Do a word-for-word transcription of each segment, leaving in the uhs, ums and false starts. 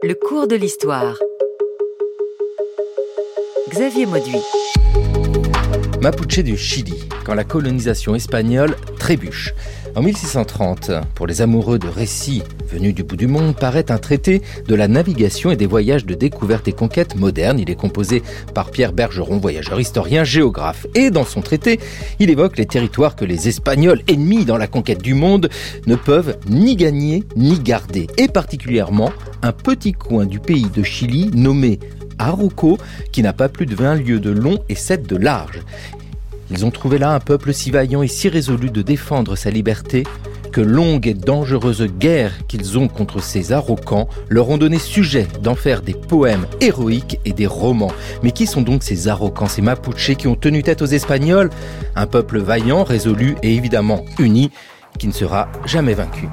Le cours de l'histoire. Xavier Mauduit. Mapuche du Chili, quand la colonisation espagnole trébuche. En mille six cent trente, pour les amoureux de récits venus du bout du monde, paraît un traité de la navigation et des voyages de découverte et conquête moderne. Il est composé par Pierre Bergeron, voyageur, historien, géographe. Et dans son traité, il évoque les territoires que les Espagnols, ennemis dans la conquête du monde, ne peuvent ni gagner ni garder. Et particulièrement, un petit coin du pays de Chili nommé Arauco, qui n'a pas plus de vingt lieues de long et sept de large. Ils ont trouvé là un peuple si vaillant et si résolu de défendre sa liberté que longues et dangereuses guerres qu'ils ont contre ces Araucans leur ont donné sujet d'en faire des poèmes héroïques et des romans. Mais qui sont donc ces Araucans, ces Mapuches qui ont tenu tête aux Espagnols? Un peuple vaillant, résolu et évidemment uni, qui ne sera jamais vaincu.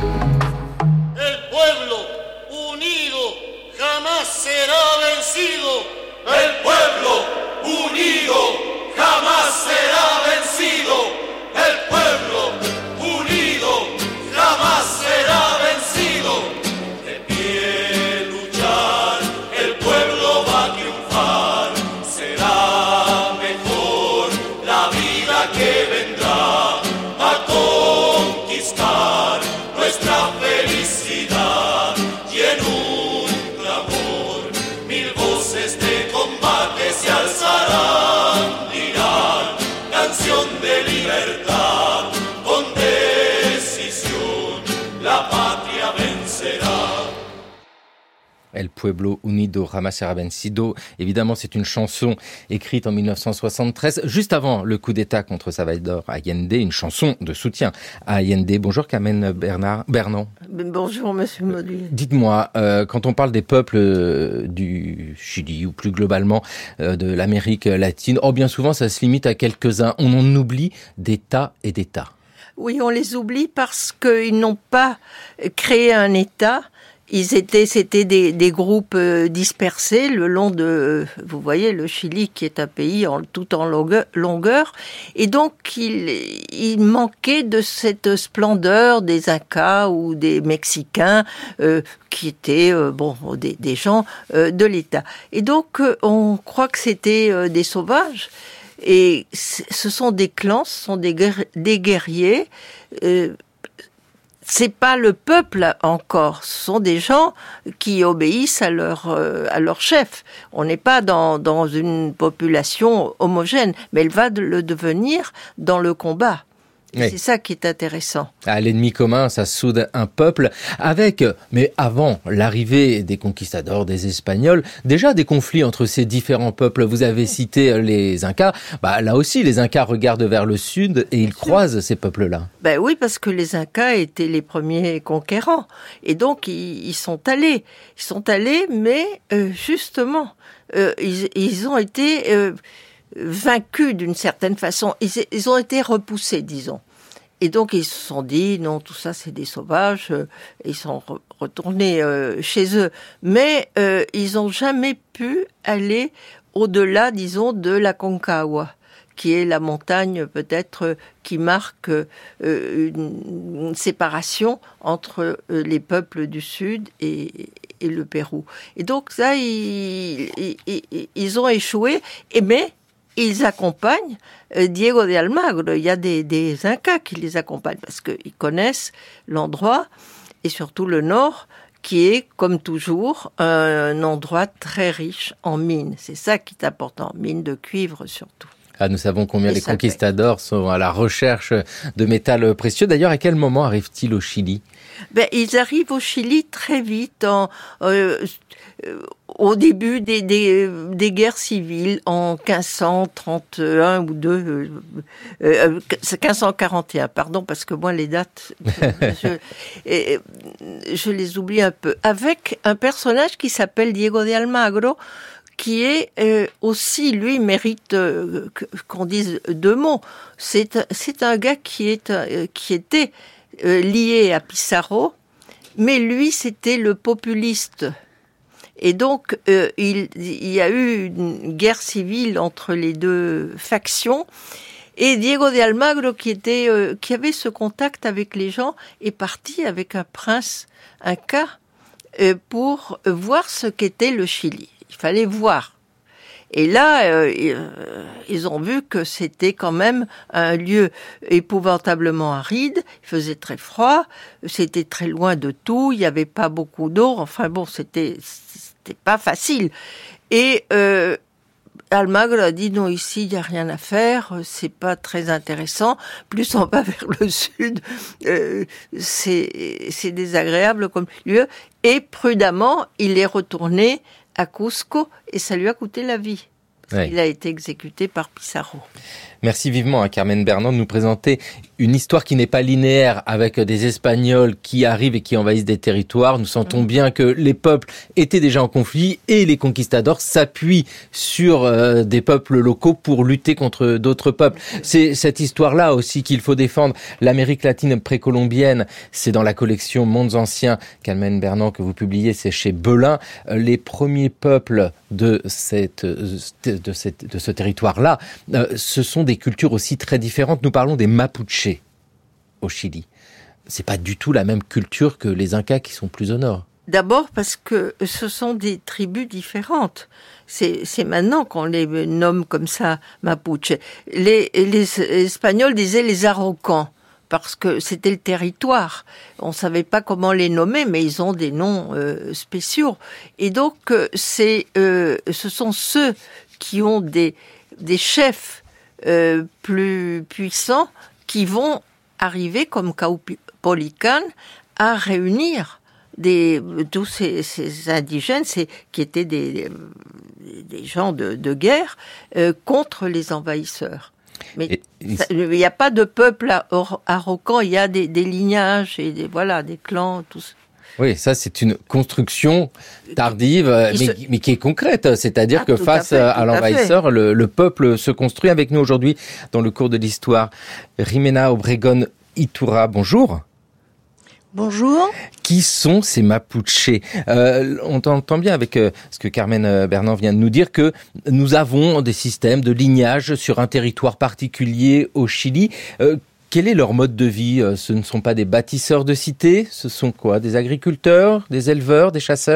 El pueblo unido jamás será vencido. El pueblo unido jamás será vencido. El pueblo unido jamás será vencido. De pie luchar, el pueblo va a triunfar. Será mejor la vida que vendrá a conquistar nuestra felicidad. Y en un clamor, mil voces de combate se alzarán. Canción de libertad, con decisión, la patria vencerá. El Pueblo Unido Jamás Será Vencido. Évidemment, c'est une chanson écrite en dix-neuf cent soixante-treize, juste avant le coup d'État contre Salvador Allende, une chanson de soutien à Allende. Bonjour Carmen Bernard, Bernon. Bonjour Monsieur Mauduit. Dites-moi, euh, quand on parle des peuples euh, du Chili ou plus globalement euh, de l'Amérique latine, oh bien souvent ça se limite à quelques-uns. On en oublie des tas et des tas. Oui, on les oublie parce qu'ils n'ont pas créé un État. Ils étaient, c'était des, des groupes dispersés le long de, vous voyez, le Chili qui est un pays en, tout en longueur, et donc il, il manquait de cette splendeur des Incas ou des Mexicains euh, qui étaient euh, bon des, des gens euh, de l'État. Et donc euh, on croit que c'était euh, des sauvages. Et ce sont des clans, ce sont des, guerri- des guerriers. Euh, C'est pas le peuple encore, ce sont des gens qui obéissent à leur euh, à leur chef. On n'est pas dans dans une population homogène, mais elle va de le devenir dans le combat. Oui. C'est ça qui est intéressant. À l'ennemi commun, ça soude un peuple avec, mais avant l'arrivée des conquistadors, des Espagnols, déjà des conflits entre ces différents peuples. Vous avez cité les Incas. Bah, là aussi, les Incas regardent vers le sud et ils croisent ces peuples-là. Ben oui, parce que les Incas étaient les premiers conquérants. Et donc, ils, ils sont allés. Ils sont allés, mais euh, justement, euh, ils, ils ont été... Euh, vaincus d'une certaine façon. Ils, ils ont été repoussés, disons. Et donc, ils se sont dit, non, tout ça, c'est des sauvages. Ils sont re- retournés euh, chez eux. Mais euh, ils n'ont jamais pu aller au-delà, disons, de la Concagua, qui est la montagne, peut-être, qui marque euh, une, une séparation entre euh, les peuples du Sud et, et le Pérou. Et donc, ça, ils, ils, ils ont échoué. Et mais... ils accompagnent Diego de Almagro. Il y a des, des Incas qui les accompagnent parce qu'ils connaissent l'endroit et surtout le nord qui est, comme toujours, un endroit très riche en mines. C'est ça qui est important, mines de cuivre surtout. Ah, nous savons combien et les conquistadors sont à la recherche de métals précieux. D'ailleurs, à quel moment arrivent-ils au Chili ? Ben, ils arrivent au Chili très vite, en, euh, euh, au début des, des, des guerres civiles, en quinze cent trente et un ou deux, euh, euh, quinze cent quarante et un, pardon, parce que moi, les dates, je, je, je les oublie un peu, avec un personnage qui s'appelle Diego de Almagro, qui est euh, aussi, lui, mérite euh, qu'on dise deux mots. C'est, c'est un gars qui, est, euh, qui était euh, lié à Pizarro, mais lui, c'était le populiste. Et donc, euh, il, il y a eu une guerre civile entre les deux factions. Et Diego de Almagro, qui, était, euh, qui avait ce contact avec les gens, est parti avec un prince inca euh, pour voir ce qu'était le Chili. Il fallait voir. Et là, euh, ils ont vu que c'était quand même un lieu épouvantablement aride, il faisait très froid, c'était très loin de tout, il n'y avait pas beaucoup d'eau, enfin bon, c'était, c'était pas facile. Et euh, Almagro a dit non, ici il n'y a rien à faire, c'est pas très intéressant. Plus on va vers le sud, euh, c'est, c'est désagréable comme lieu. Et prudemment, il est retourné à Cusco et ça lui a coûté la vie. Oui. Il a été exécuté par Pizarro. Merci vivement à Carmen Bernand de nous présenter une histoire qui n'est pas linéaire avec des Espagnols qui arrivent et qui envahissent des territoires. Nous sentons bien que les peuples étaient déjà en conflit et les conquistadors s'appuient sur euh, des peuples locaux pour lutter contre d'autres peuples. C'est cette histoire-là aussi qu'il faut défendre. L'Amérique latine précolombienne, c'est dans la collection Mondes anciens, Carmen Bernand, que vous publiez, c'est chez Belin. Les premiers peuples de cette de cette de ce territoire-là, euh, ce sont des cultures aussi très différentes. Nous parlons des Mapuches au Chili. C'est pas du tout la même culture que les Incas qui sont plus au nord. D'abord parce que ce sont des tribus différentes. C'est, c'est maintenant qu'on les nomme comme ça, Mapuche. Les, les Espagnols disaient les Araucans, parce que c'était le territoire. On savait pas comment les nommer, mais ils ont des noms euh, spéciaux. Et donc, euh, c'est, euh, ce sont ceux qui ont des, des chefs euh, plus puissants qui vont arriver, comme Caupolicán, à réunir des, tous ces, ces indigènes, c'est, qui étaient des, des gens de, de guerre, euh, contre les envahisseurs. Mais il n'y a pas de peuple araucan, il y a des, des lignages et des, voilà, des clans, tout ça. Oui, ça c'est une construction tardive, mais, se... mais qui est concrète. C'est-à-dire ah, que face à, fait, à l'envahisseur, le, le peuple se construit. Avec nous aujourd'hui dans le cours de l'histoire, Jimena Obregón Iturra, bonjour. Bonjour. Qui sont ces Mapuches ? euh, On entend bien avec euh, ce que Carmen Bernand vient de nous dire que nous avons des systèmes de lignage sur un territoire particulier au Chili. Euh, quel est leur mode de vie ? Ce ne sont pas des bâtisseurs de cités, ce sont quoi ? Des agriculteurs, des éleveurs, des chasseurs ?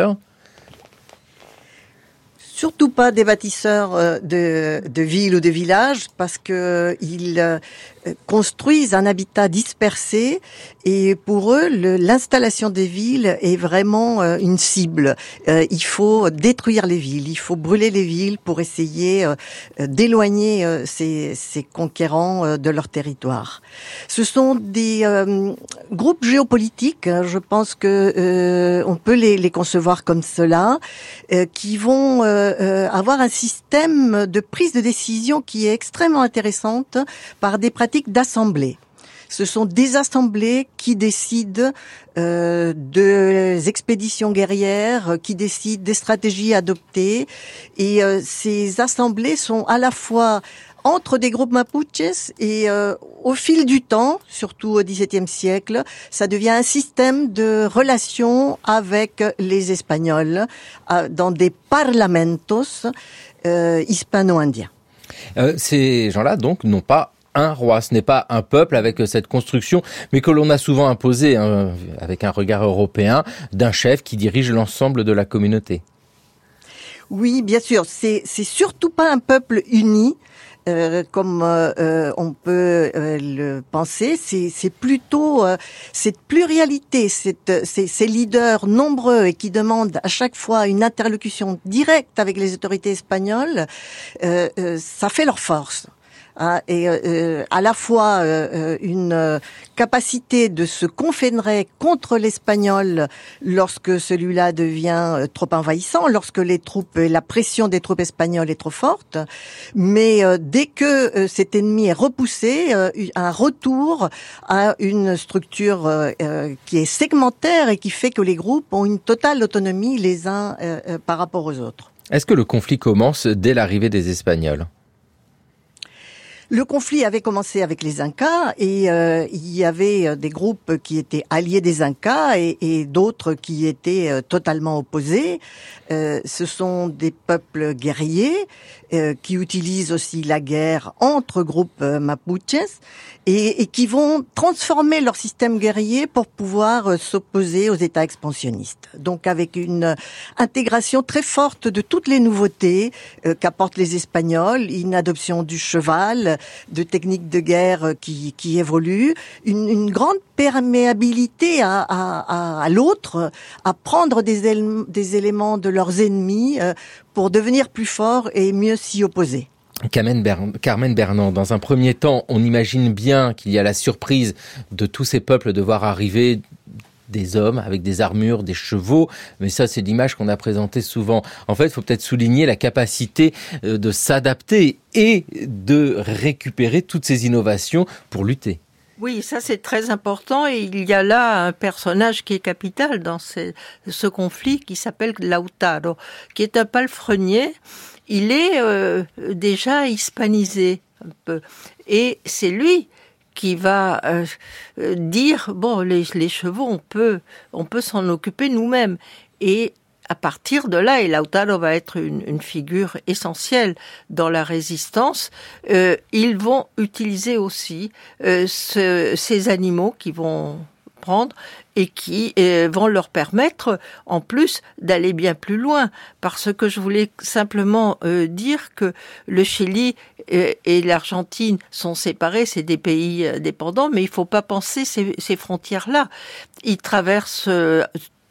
Surtout pas des bâtisseurs de, de villes ou de villages, parce que ils construisent un habitat dispersé et pour eux, le, l'installation des villes est vraiment euh, une cible. Euh, il faut détruire les villes, il faut brûler les villes pour essayer euh, d'éloigner euh, ces, ces conquérants euh, de leur territoire. Ce sont des euh, groupes géopolitiques, hein, je pense que euh, on peut les, les concevoir comme cela, euh, qui vont euh, euh, avoir un système de prise de décision qui est extrêmement intéressante par des pratiques d'assemblée. Ce sont des assemblées qui décident euh, des expéditions guerrières, qui décident des stratégies adoptées. Et euh, ces assemblées sont à la fois entre des groupes mapuches et euh, au fil du temps, surtout au dix-septième siècle, ça devient un système de relations avec les Espagnols euh, dans des parlamentos euh, hispano-indiens. Euh, ces gens-là, donc, n'ont pas un roi, ce n'est pas un peuple avec cette construction, mais que l'on a souvent imposé, hein, avec un regard européen, d'un chef qui dirige l'ensemble de la communauté. Oui, bien sûr, c'est, c'est surtout pas un peuple uni, euh, comme euh, on peut euh, le penser. C'est, c'est plutôt euh, cette pluralité, cette, ces, ces leaders nombreux et qui demandent à chaque fois une interlocution directe avec les autorités espagnoles, euh, euh, ça fait leur force. Hein, et euh, à la fois euh, une euh, capacité de se confédérer contre l'espagnol lorsque celui-là devient euh, trop envahissant, lorsque les troupes, la pression des troupes espagnoles est trop forte, mais euh, dès que euh, cet ennemi est repoussé, euh, un retour à une structure euh, euh, qui est segmentaire et qui fait que les groupes ont une totale autonomie les uns euh, euh, par rapport aux autres. Est-ce que le conflit commence dès l'arrivée des Espagnols ? Le conflit avait commencé avec les Incas et euh, il y avait des groupes qui étaient alliés des Incas et, et d'autres qui étaient euh, totalement opposés. Euh, ce sont des peuples guerriers euh, qui utilisent aussi la guerre entre groupes euh, mapuches et, et qui vont transformer leur système guerrier pour pouvoir euh, s'opposer aux États expansionnistes. Donc avec une intégration très forte de toutes les nouveautés euh, qu'apportent les Espagnols, une adoption du cheval, de techniques de guerre qui, qui évoluent, une, une grande perméabilité à, à, à, à l'autre, à prendre des, éléments, des éléments de leurs ennemis euh, pour devenir plus forts et mieux s'y opposer. Carmen, Ber- Carmen Bernand, dans un premier temps, on imagine bien qu'il y a la surprise de tous ces peuples de voir arriver des hommes avec des armures, des chevaux, mais ça c'est l'image qu'on a présentée souvent. En fait, il faut peut-être souligner la capacité de s'adapter et de récupérer toutes ces innovations pour lutter. Oui, ça c'est très important et il y a là un personnage qui est capital dans ce, ce conflit qui s'appelle Lautaro, qui est un palefrenier. Il est euh, déjà hispanisé un peu et c'est lui qui va euh, dire bon les, les chevaux on peut on peut s'en occuper nous-mêmes et à partir de là, et Lautaro va être une, une figure essentielle dans la résistance, euh, ils vont utiliser aussi euh, ce, ces animaux qui vont prendre et qui euh, vont leur permettre en plus d'aller bien plus loin. Parce que je voulais simplement euh, dire que le Chili et, et l'Argentine sont séparés, c'est des pays euh, dépendants, mais il ne faut pas penser ces, ces frontières-là. Ils traversent euh,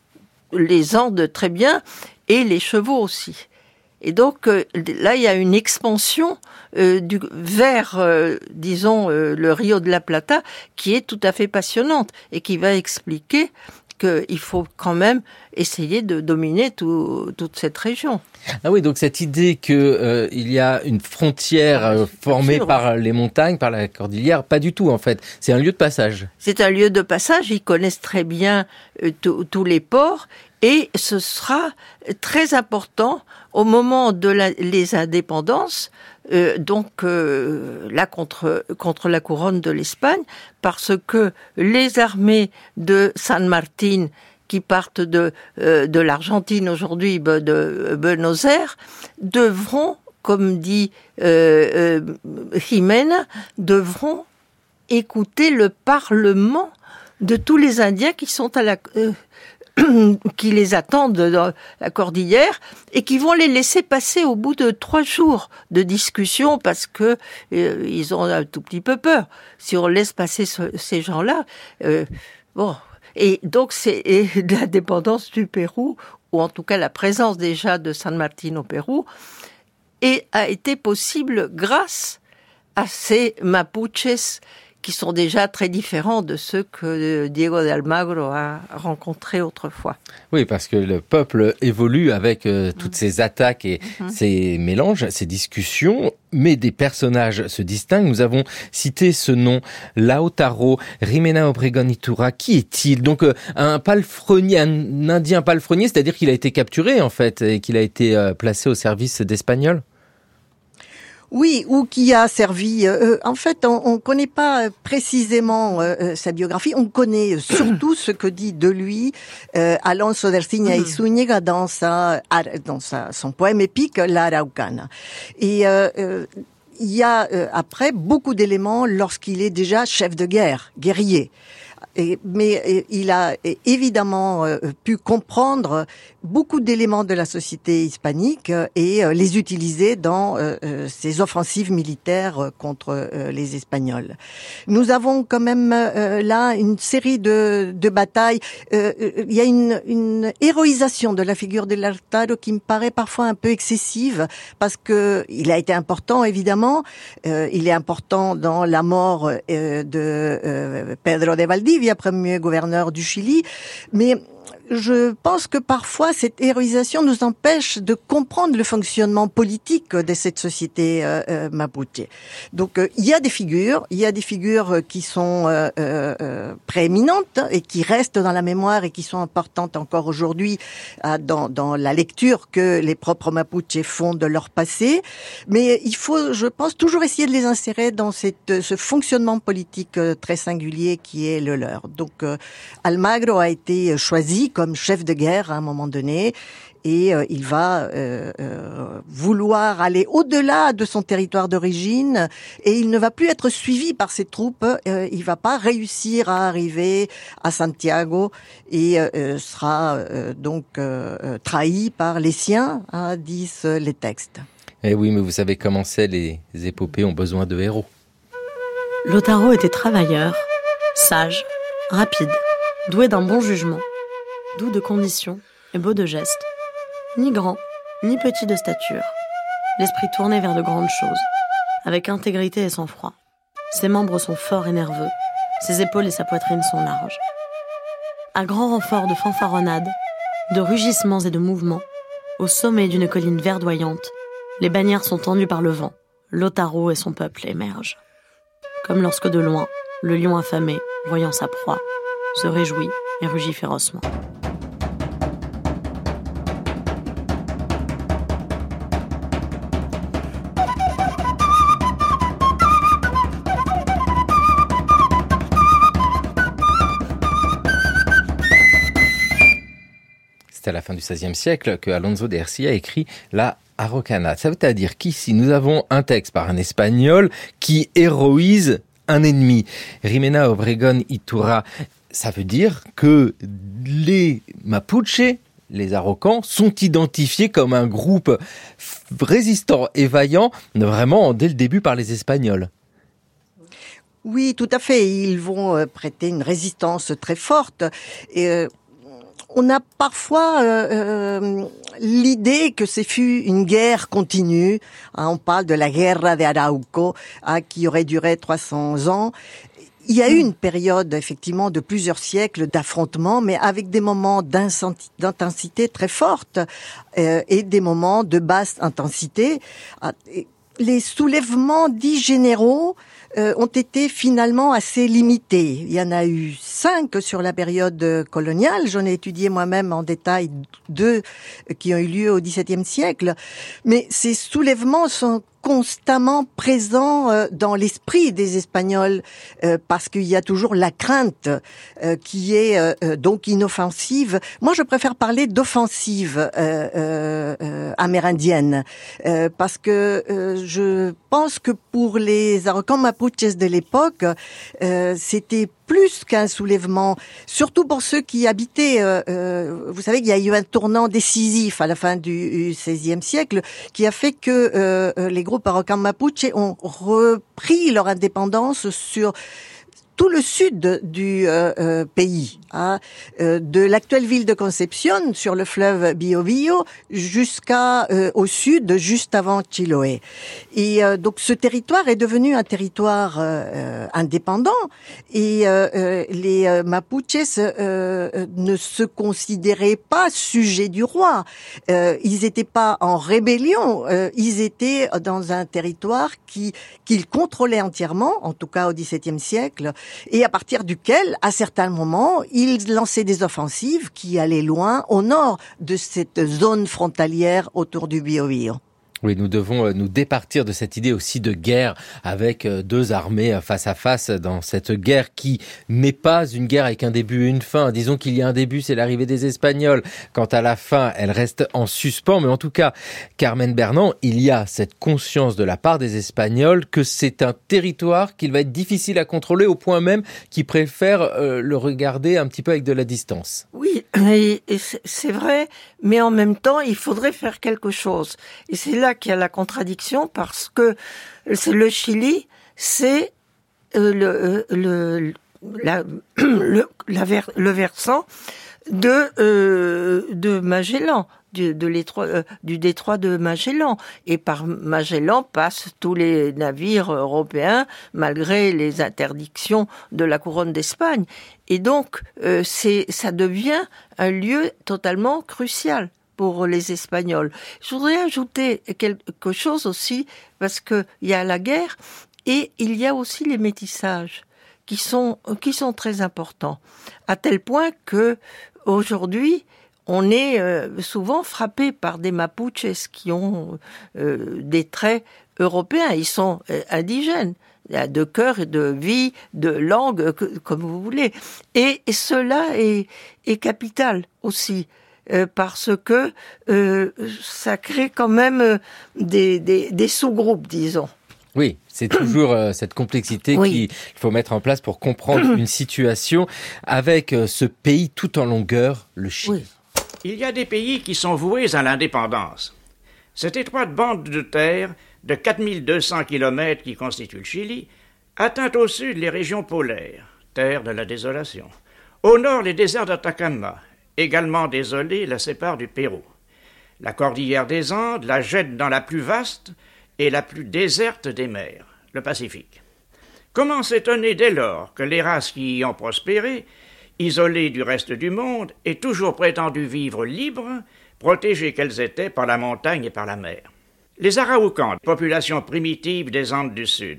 les Andes très bien et les chevaux aussi. Et donc euh, là, il y a une expansion euh, du, vers, euh, disons, euh, le Rio de la Plata qui est tout à fait passionnante et qui va expliquer qu'il faut quand même essayer de dominer tout, toute cette région. Ah oui, donc cette idée que euh, il y a une frontière euh, formée par les montagnes, par la cordillère, pas du tout en fait. C'est un lieu de passage. C'est un lieu de passage. Ils connaissent très bien euh, tous les ports et ce sera très important au moment de la, les indépendances. Euh, donc euh, là contre contre la couronne de l'Espagne, parce que les armées de San Martín qui partent de euh, de l'Argentine aujourd'hui, de Buenos Aires, devront, comme dit euh, euh, Jimena, devront écouter le parlement de tous les Indiens qui sont à la euh, qui les attendent dans la cordillère et qui vont les laisser passer au bout de trois jours de discussion parce que euh, ils ont un tout petit peu peur. Si on laisse passer ce, ces gens-là, euh, bon. Et donc c'est et la dépendance du Pérou, ou en tout cas la présence déjà de San Martín au Pérou, et a été possible grâce à ces Mapuches qui sont déjà très différents de ceux que Diego de Almagro a rencontrés autrefois. Oui, parce que le peuple évolue avec euh, toutes ces attaques et mmh. ces mélanges, ces discussions, mais des personnages se distinguent. Nous avons cité ce nom, Lautaro Jimena Obregón Iturra. Qui est-il ? Donc euh, un palefrenier, un indien palefrenier, c'est-à-dire qu'il a été capturé en fait et qu'il a été euh, placé au service d'Espagnols ? Oui, ou qui a servi. Euh, en fait, on ne connaît pas précisément euh, sa biographie. On connaît surtout ce que dit de lui euh, Alonso d'Ercilla y Zúñiga dans sa dans sa son poème épique La Araucana. Et euh, euh, il y a euh, après beaucoup d'éléments lorsqu'il est déjà chef de guerre, guerrier. Et, mais et, il a et, évidemment euh, pu comprendre beaucoup d'éléments de la société hispanique euh, et euh, les utiliser dans euh, euh, ses offensives militaires euh, contre euh, les Espagnols. Nous avons quand même euh, là une série de, de batailles. Euh, il y a une, une héroïsation de la figure de Lautaro qui me paraît parfois un peu excessive parce que il a été important évidemment. Euh, il est important dans la mort euh, de euh, Pedro de Valdivia, premier gouverneur du Chili, mais je pense que parfois cette héroïsation nous empêche de comprendre le fonctionnement politique de cette société euh, euh, mapuche. Donc euh, il y a des figures, il y a des figures qui sont euh, euh, prééminentes et qui restent dans la mémoire et qui sont importantes encore aujourd'hui euh, dans, dans la lecture que les propres mapuches font de leur passé. Mais il faut, je pense, toujours essayer de les insérer dans cette, ce fonctionnement politique euh, très singulier qui est le leur. Donc euh, Almagro a été choisi comme chef de guerre à un moment donné, et euh, il va euh, euh, vouloir aller au-delà de son territoire d'origine, et il ne va plus être suivi par ses troupes. Euh, il va pas réussir à arriver à Santiago et euh, sera euh, donc euh, trahi par les siens, hein, disent les textes. Eh oui, mais vous savez comment c'est, les épopées ont besoin de héros. Lautaro était travailleur, sage, rapide, doué d'un bon jugement, doux de condition et beau de gestes, ni grand, ni petit de stature, l'esprit tourné vers de grandes choses, avec intégrité et sang-froid. Ses membres sont forts et nerveux, ses épaules et sa poitrine sont larges. À grand renfort de fanfaronnades, de rugissements et de mouvements, au sommet d'une colline verdoyante, les bannières sont tendues par le vent, Lautaro et son peuple émergent. Comme lorsque de loin, le lion affamé, voyant sa proie, se réjouit et rugit férocement. C'est à la fin du seizième siècle que Alonso de Ercilla écrit la Araucana. Ça veut dire qu'ici, nous avons un texte par un Espagnol qui héroïse un ennemi. Jimena Obregón Iturra, ça veut dire que les Mapuches, les Araucans, sont identifiés comme un groupe résistant et vaillant, vraiment dès le début par les Espagnols. Oui, tout à fait. Ils vont prêter une résistance très forte. Et euh, on a parfois euh, euh, l'idée que ce fut une guerre continue. Hein, on parle de la Guerra de Arauco, hein, qui aurait duré trois cents ans. Il y a eu une période, effectivement, de plusieurs siècles d'affrontements, mais avec des moments d'intensité très forte euh, et des moments de basse intensité. Les soulèvements dits généraux euh, ont été finalement assez limités. Il y en a eu cinq sur la période coloniale. J'en ai étudié moi-même en détail deux qui ont eu lieu au dix-septième siècle. Mais ces soulèvements sont constamment présent euh, dans l'esprit des Espagnols euh, parce qu'il y a toujours la crainte euh, qui est euh, donc inoffensive. Moi, je préfère parler d'offensive euh, euh, euh, amérindienne euh, parce que euh, je pense que pour les Araucans Mapuches de l'époque, euh, c'était plus qu'un soulèvement, surtout pour ceux qui habitaient. Euh, euh, vous savez qu'il y a eu un tournant décisif à la fin du seizième siècle qui a fait que euh, les groupes Araucans Mapuche ont repris leur indépendance sur tout le sud du euh, euh, pays, hein, euh, de l'actuelle ville de Concepción sur le fleuve Biobío jusqu'à euh, au sud, juste avant Chiloé. Et euh, donc ce territoire est devenu un territoire euh, indépendant et euh, euh, les euh, Mapuches euh, ne se considéraient pas sujets du roi. Euh, ils n'étaient pas en rébellion, euh, ils étaient dans un territoire qui qu'ils contrôlaient entièrement, en tout cas au dix-septième siècle. Et à partir duquel, à certains moments, ils lançaient des offensives qui allaient loin au nord de cette zone frontalière autour du Biobío. Oui, nous devons nous départir de cette idée aussi de guerre avec deux armées face à face dans cette guerre qui n'est pas une guerre avec un début et une fin. Disons qu'il y a un début, c'est l'arrivée des Espagnols. Quant à la fin, elle reste en suspens. Mais en tout cas, Carmen Bernand, il y a cette conscience de la part des Espagnols que c'est un territoire qu'il va être difficile à contrôler au point même qu'ils préfèrent euh, le regarder un petit peu avec de la distance. Oui, et, et c'est, c'est vrai, mais en même temps, il faudrait faire quelque chose. Et c'est là qu'il y a la contradiction parce que le Chili, c'est euh, le, le, la, le, la ver, le versant de, euh, de Magellan. Du, de l'étroit, euh, du détroit de Magellan. Et par Magellan passent tous les navires européens, malgré les interdictions de la couronne d'Espagne. Et donc, euh, c'est, ça devient un lieu totalement crucial pour les Espagnols. Je voudrais ajouter quelque chose aussi, parce qu'il y a la guerre, et il y a aussi les métissages, qui sont, qui sont très importants. À tel point que, aujourd'hui, on est euh, souvent frappé par des Mapuches qui ont euh, des traits européens. Ils sont euh, indigènes, de cœur et de vie, de langue, que, comme vous voulez. Et, et cela est, est capital aussi, euh, parce que euh, ça crée quand même des, des, des sous-groupes, disons. Oui, c'est toujours euh, cette complexité oui. qu'il faut mettre en place pour comprendre une situation avec euh, ce pays tout en longueur, le Chili. Oui. Il y a des pays qui sont voués à l'indépendance. Cette étroite bande de terre de quatre mille deux cents kilomètres qui constitue le Chili atteint au sud les régions polaires, terre de la désolation. Au nord, les déserts d'Atacama, également désolés, la séparent du Pérou. La cordillère des Andes la jette dans la plus vaste et la plus déserte des mers, le Pacifique. Comment s'étonner dès lors que les races qui y ont prospéré, isolées du reste du monde et toujours prétendues vivre libres, protégées qu'elles étaient par la montagne et par la mer. Les Araoucans, population primitive des Andes du Sud.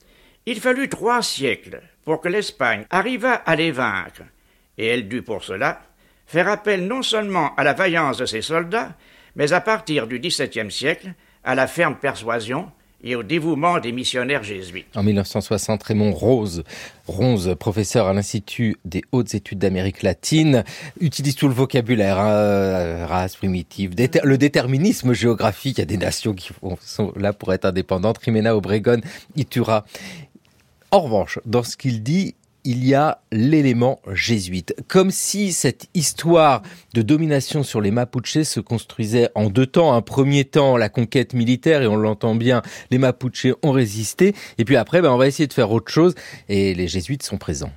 Il fallut trois siècles pour que l'Espagne arrivât à les vaincre, et elle dut pour cela faire appel non seulement à la vaillance de ses soldats, mais à partir du dix-septième siècle, à la ferme persuasion et au dévouement des missionnaires jésuites. En mille neuf cent soixante, Raymond Rose, Ronze, professeur à l'Institut des hautes études d'Amérique latine, utilise tout le vocabulaire, hein, race primitive, déter- le déterminisme géographique. Il y a des nations qui sont là pour être indépendantes, Jimena Obregón, Itura. En revanche, dans ce qu'il dit, il y a l'élément jésuite. Comme si cette histoire de domination sur les Mapuches se construisait en deux temps. Un premier temps, la conquête militaire, et on l'entend bien, les Mapuches ont résisté. Et puis après, ben, on va essayer de faire autre chose. Et les jésuites sont présents.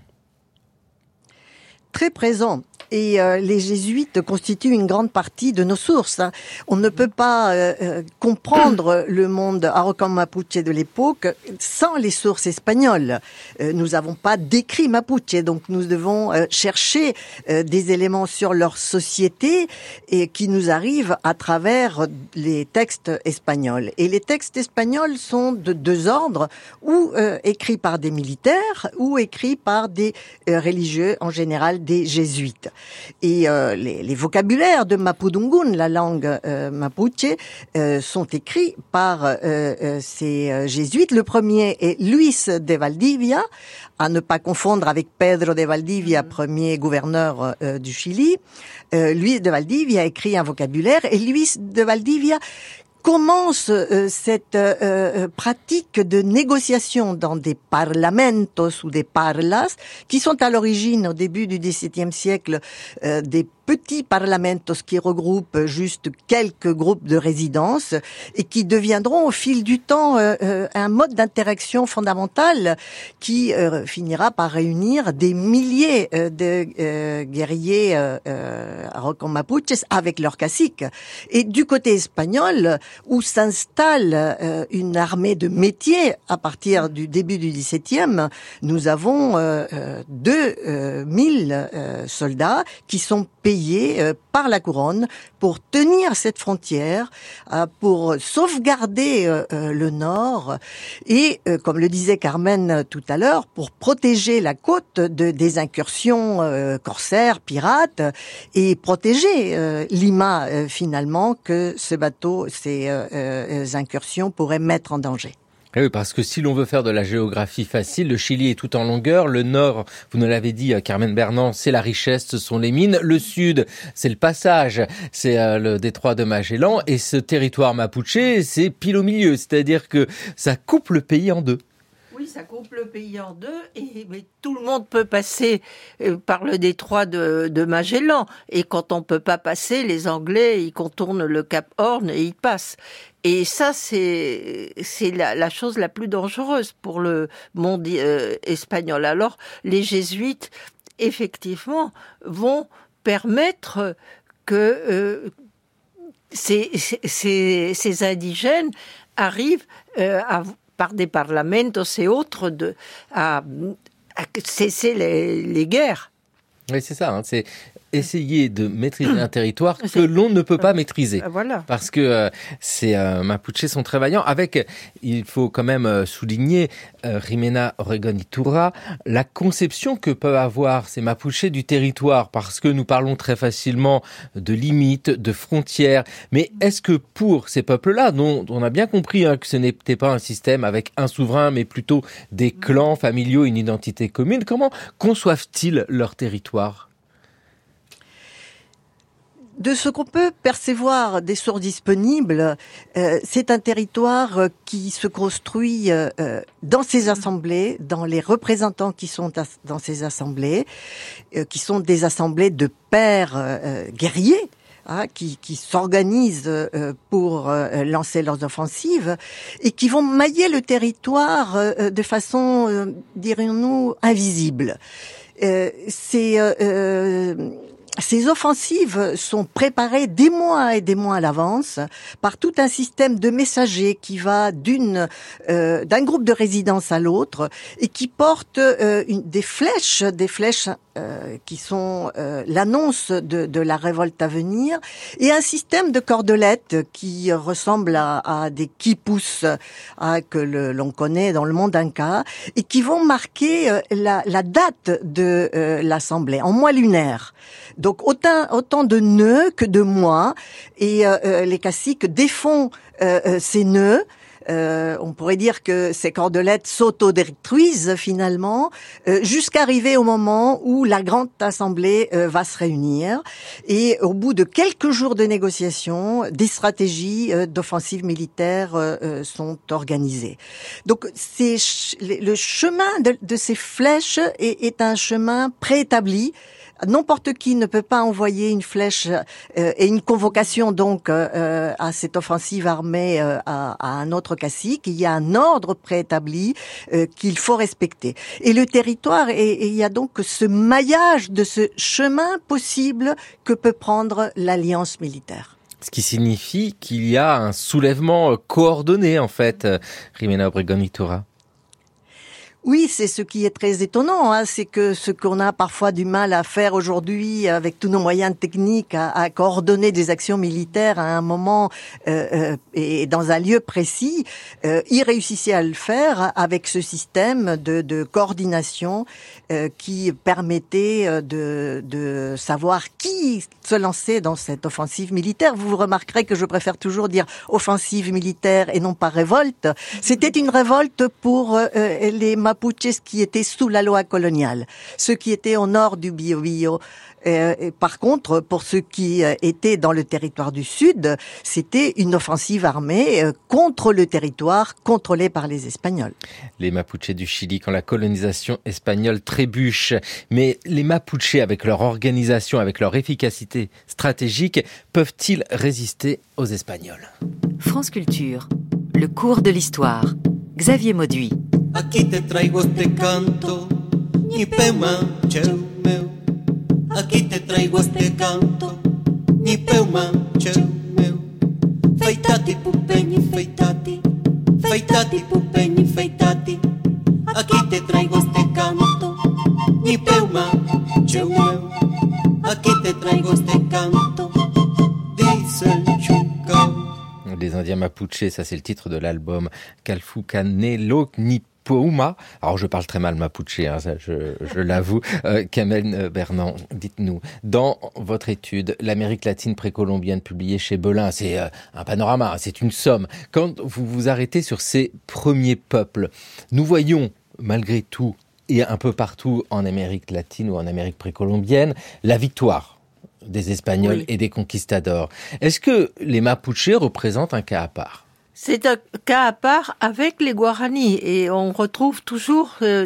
Très présents. Et euh, les jésuites constituent une grande partie de nos sources. Hein. On ne peut pas euh, comprendre le monde araucan mapuche de l'époque sans les sources espagnoles. Euh, nous n'avons pas d'écrit mapuche, donc nous devons euh, chercher euh, des éléments sur leur société et qui nous arrivent à travers les textes espagnols. Et les textes espagnols sont de deux ordres, ou euh, écrits par des militaires, ou écrits par des euh, religieux, en général des jésuites. Et euh, les, les vocabulaires de Mapudungun, la langue euh, mapuche, euh, sont écrits par euh, euh, ces euh, jésuites. Le premier est Luis de Valdivia, à ne pas confondre avec Pedro de Valdivia, premier gouverneur euh, du Chili. Euh, Luis de Valdivia écrit un vocabulaire, et Luis de Valdivia commence euh, cette euh, pratique de négociation dans des parlamentos ou des parlas qui sont à l'origine, au début du dix-septième siècle, euh, des petits parlamentos qui regroupent juste quelques groupes de résidence et qui deviendront au fil du temps euh, un mode d'interaction fondamental qui euh, finira par réunir des milliers euh, de euh, guerriers euh, araucan mapuches avec leurs caciques. Et du côté espagnol, où s'installe euh, une armée de métiers à partir du début du dix-septième, nous avons euh, deux euh, mille euh, soldats qui sont payés euh, par la couronne pour tenir cette frontière, euh, pour sauvegarder euh, euh, le nord et, euh, comme le disait Carmen tout à l'heure, pour protéger la côte de des incursions euh, corsaires, pirates, et protéger euh, Lima euh, finalement que ce bateau, ces euh, euh, incursions pourraient mettre en danger. Oui, parce que si l'on veut faire de la géographie facile, le Chili est tout en longueur. Le nord, vous nous l'avez dit, Carmen Bernand, c'est la richesse, ce sont les mines. Le sud, c'est le passage, c'est euh, le détroit de Magellan. Et ce territoire mapuche, c'est pile au milieu. C'est-à-dire que ça coupe le pays en deux. Oui, ça coupe le pays en deux, et mais tout le monde peut passer euh, par le détroit de, de Magellan. Et quand on peut pas passer, les Anglais, ils contournent le Cap Horn et ils passent. Et ça, c'est c'est la, la chose la plus dangereuse pour le monde euh, espagnol. Alors, les jésuites, effectivement, vont permettre que euh, ces, ces, ces indigènes arrivent euh, à, par des parlamentos et autres de, à, à cesser les, les guerres. Oui, c'est ça. Hein, c'est essayer de maîtriser un territoire que l'on ne peut pas maîtriser. Voilà. Parce que euh, ces euh, Mapuches sont très vaillants. Avec, il faut quand même euh, souligner, euh, Jimena Obregón Iturra, la conception que peuvent avoir ces Mapuches du territoire. Parce que nous parlons très facilement de limites, de frontières. Mais est-ce que pour ces peuples-là, dont on a bien compris hein, que ce n'était pas un système avec un souverain, mais plutôt des clans familiaux, une identité commune, comment conçoivent-ils leur territoire ? De ce qu'on peut percevoir des sources disponibles, euh, c'est un territoire qui se construit euh, dans ces assemblées, dans les représentants qui sont as- dans ces assemblées, euh, qui sont des assemblées de pères euh, guerriers, hein, qui, qui s'organisent euh, pour euh, lancer leurs offensives et qui vont mailler le territoire euh, de façon, euh, dirions-nous, invisible. Euh, c'est... Euh, euh, Ces offensives sont préparées des mois et des mois à l'avance par tout un système de messagers qui va d'une euh, d'un groupe de résidence à l'autre et qui porte euh, une, des flèches, des flèches euh, qui sont euh, l'annonce de, de la révolte à venir, et un système de cordelettes qui ressemble à, à des quipus hein, que le, l'on connaît dans le monde inca et qui vont marquer euh, la, la date de euh, l'assemblée en mois lunaire. Donc autant autant de nœuds que de mois, et euh, les caciques défont euh, euh, ces nœuds. Euh, on pourrait dire que ces cordelettes s'autodétruisent finalement euh, jusqu'à arriver au moment où la grande assemblée euh, va se réunir, et au bout de quelques jours de négociations, des stratégies euh, d'offensive militaire euh, euh, sont organisées. Donc c'est le chemin de, de ces flèches est, est un chemin préétabli. N'importe qui ne peut pas envoyer une flèche euh, et une convocation donc euh, à cette offensive armée euh, à, à un autre cacique. Il y a un ordre préétabli euh, qu'il faut respecter. Et le territoire, et, et il y a donc ce maillage de ce chemin possible que peut prendre l'alliance militaire. Ce qui signifie qu'il y a un soulèvement coordonné, en fait, Jimena Obregón Iturra. Oui, c'est ce qui est très étonnant, hein, c'est que ce qu'on a parfois du mal à faire aujourd'hui avec tous nos moyens techniques, à, à coordonner des actions militaires à un moment euh, euh, et dans un lieu précis, euh, ils réussissaient à le faire avec ce système de, de coordination euh, qui permettait de, de savoir qui se lançait dans cette offensive militaire. Vous remarquerez que je préfère toujours dire offensive militaire et non pas révolte. C'était une révolte pour euh, les Mapuches qui étaient sous la loi coloniale, ceux qui étaient au nord du Biobío. Euh, et par contre, pour ceux qui euh, étaient dans le territoire du sud, c'était une offensive armée euh, contre le territoire contrôlé par les Espagnols. Les Mapuches du Chili, quand la colonisation espagnole trébuche. Mais les Mapuches, avec leur organisation, avec leur efficacité stratégique, peuvent-ils résister aux Espagnols ? France Culture, le cours de l'histoire. Xavier Mauduit. Aquí te traigo este canto, Ñipeuma, cheu meu. Aquí te traigo este canto, Ñipeuma, cheu meu. Feitati, pupeñi, feitati, feitati, pupeñi, feitati. Aquí te traigo este canto, Ñipeuma, cheu meu. Aquí te traigo este canto, dice el chucao. Les Indiens Mapuches, ça c'est le titre de l'album Calfucanelo Nipouma. Alors je parle très mal Mapuche, hein, ça, je, je l'avoue. Euh, Kamel Bernand, dites-nous, dans votre étude, l'Amérique latine précolombienne publiée chez Belin, c'est euh, un panorama, c'est une somme. Quand vous vous arrêtez sur ces premiers peuples, nous voyons malgré tout, et un peu partout en Amérique latine ou en Amérique précolombienne, la victoire des Espagnols oui. et des conquistadors. Est-ce que les Mapuches représentent un cas à part ? C'est un cas à part avec les Guaranis, et on retrouve toujours euh,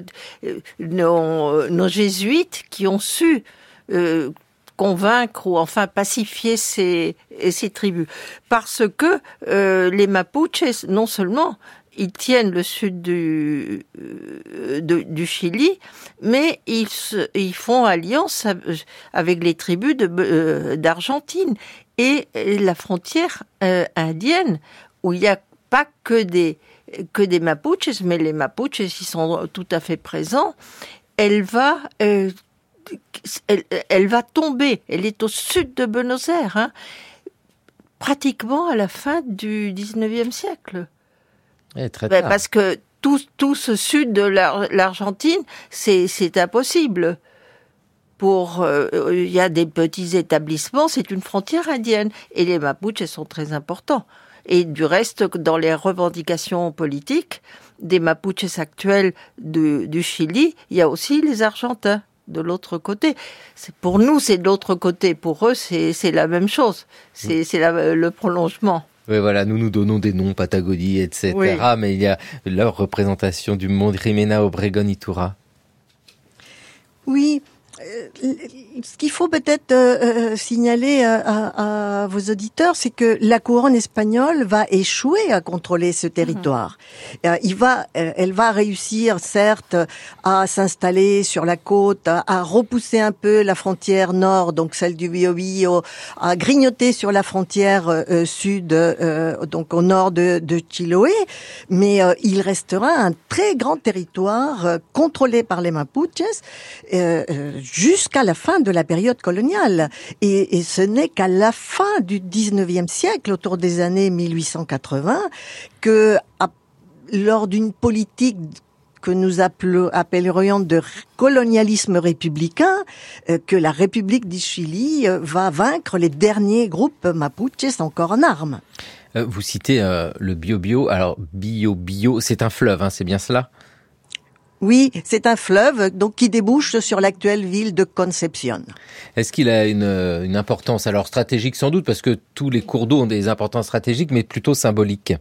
nos, nos jésuites qui ont su euh, convaincre ou enfin pacifier ces, ces tribus. Parce que euh, les Mapuches, non seulement ils tiennent le sud du, euh, de, du Chili, mais ils, se, ils font alliance avec les tribus de, euh, d'Argentine. Et la frontière euh, indienne, où il n'y a pas que des, que des Mapuches, mais les Mapuches, ils sont tout à fait présents, elle va... Euh, Elle, elle va tomber, elle est au sud de Buenos Aires, hein, pratiquement à la fin du dix-neuvième siècle. Et très tard. Parce que tout, tout ce sud de l'Ar- l'Argentine, c'est, c'est impossible. Pour, euh, il y a des petits établissements, c'est une frontière indienne. Et les Mapuches sont très importants. Et du reste, dans les revendications politiques des Mapuches actuels de, du Chili, il y a aussi les Argentins. De l'autre côté. C'est, pour nous, c'est de l'autre côté. Pour eux, c'est, c'est la même chose. C'est, mmh. c'est la, le prolongement. Oui, voilà, nous nous donnons des noms, Patagonie, et cetera. Oui. Mais il y a leur représentation du monde, Jimena Obregón y Tura. Oui. Euh, ce qu'il faut peut-être euh, signaler à, à, à vos auditeurs, c'est que la couronne espagnole va échouer à contrôler ce territoire. Mmh. Euh, il va, euh, elle va réussir, certes, à s'installer sur la côte, à, à repousser un peu la frontière nord, donc celle du Biobío, à grignoter sur la frontière euh, sud, euh, donc au nord de, de Chiloé, mais euh, il restera un très grand territoire euh, contrôlé par les Mapuches, euh, euh, jusqu'à la fin de la période coloniale. Et, et ce n'est qu'à la fin du dix-neuvième siècle, autour des années mille huit cent quatre-vingts, que, à, lors d'une politique que nous appelons, appellerions de colonialisme républicain, euh, que la République du Chili euh, va vaincre les derniers groupes mapuches encore en armes. Euh, vous citez euh, le Biobío. Alors, Biobío, c'est un fleuve, hein, c'est bien cela ? Oui, c'est un fleuve donc qui débouche sur l'actuelle ville de Concepción. Est-ce qu'il a une, une importance alors stratégique sans doute, parce que tous les cours d'eau ont des importances stratégiques, mais plutôt symboliques?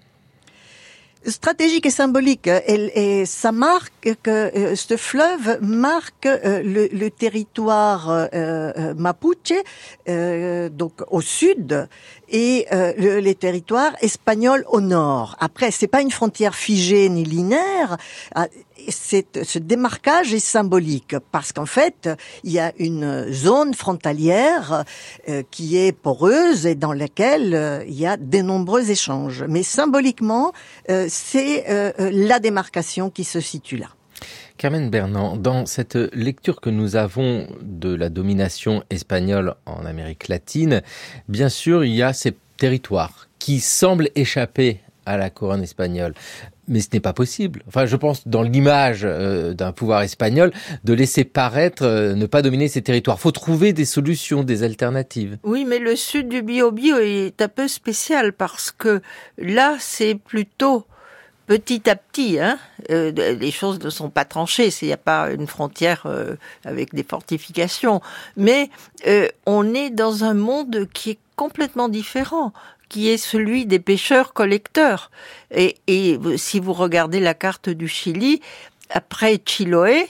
Stratégique et symbolique, et, et ça marque que euh, ce fleuve marque euh, le, le territoire euh, euh, mapuche, euh, donc au sud, et euh, le, les territoires espagnols au nord. Après, c'est pas une frontière figée ni linéaire. C'est, ce démarquage est symbolique parce qu'en fait, il y a une zone frontalière euh, qui est poreuse et dans laquelle euh, il y a de nombreux échanges. Mais symboliquement, euh, c'est euh, la démarcation qui se situe là. Carmen Bernand, dans cette lecture que nous avons de la domination espagnole en Amérique latine, bien sûr, il y a ces territoires qui semblent échapper à la couronne espagnole. Mais ce n'est pas possible. Enfin, je pense, dans l'image euh, d'un pouvoir espagnol, de laisser paraître euh, ne pas dominer ces territoires. Faut trouver des solutions, des alternatives. Oui, mais le sud du Biobío est un peu spécial parce que là, c'est plutôt petit à petit. Hein, euh, les choses ne sont pas tranchées. Il n'y a pas une frontière euh, avec des fortifications. Mais euh, on est dans un monde qui est complètement différent, qui est celui des pêcheurs-collecteurs. Et, et si vous regardez la carte du Chili, après Chiloé,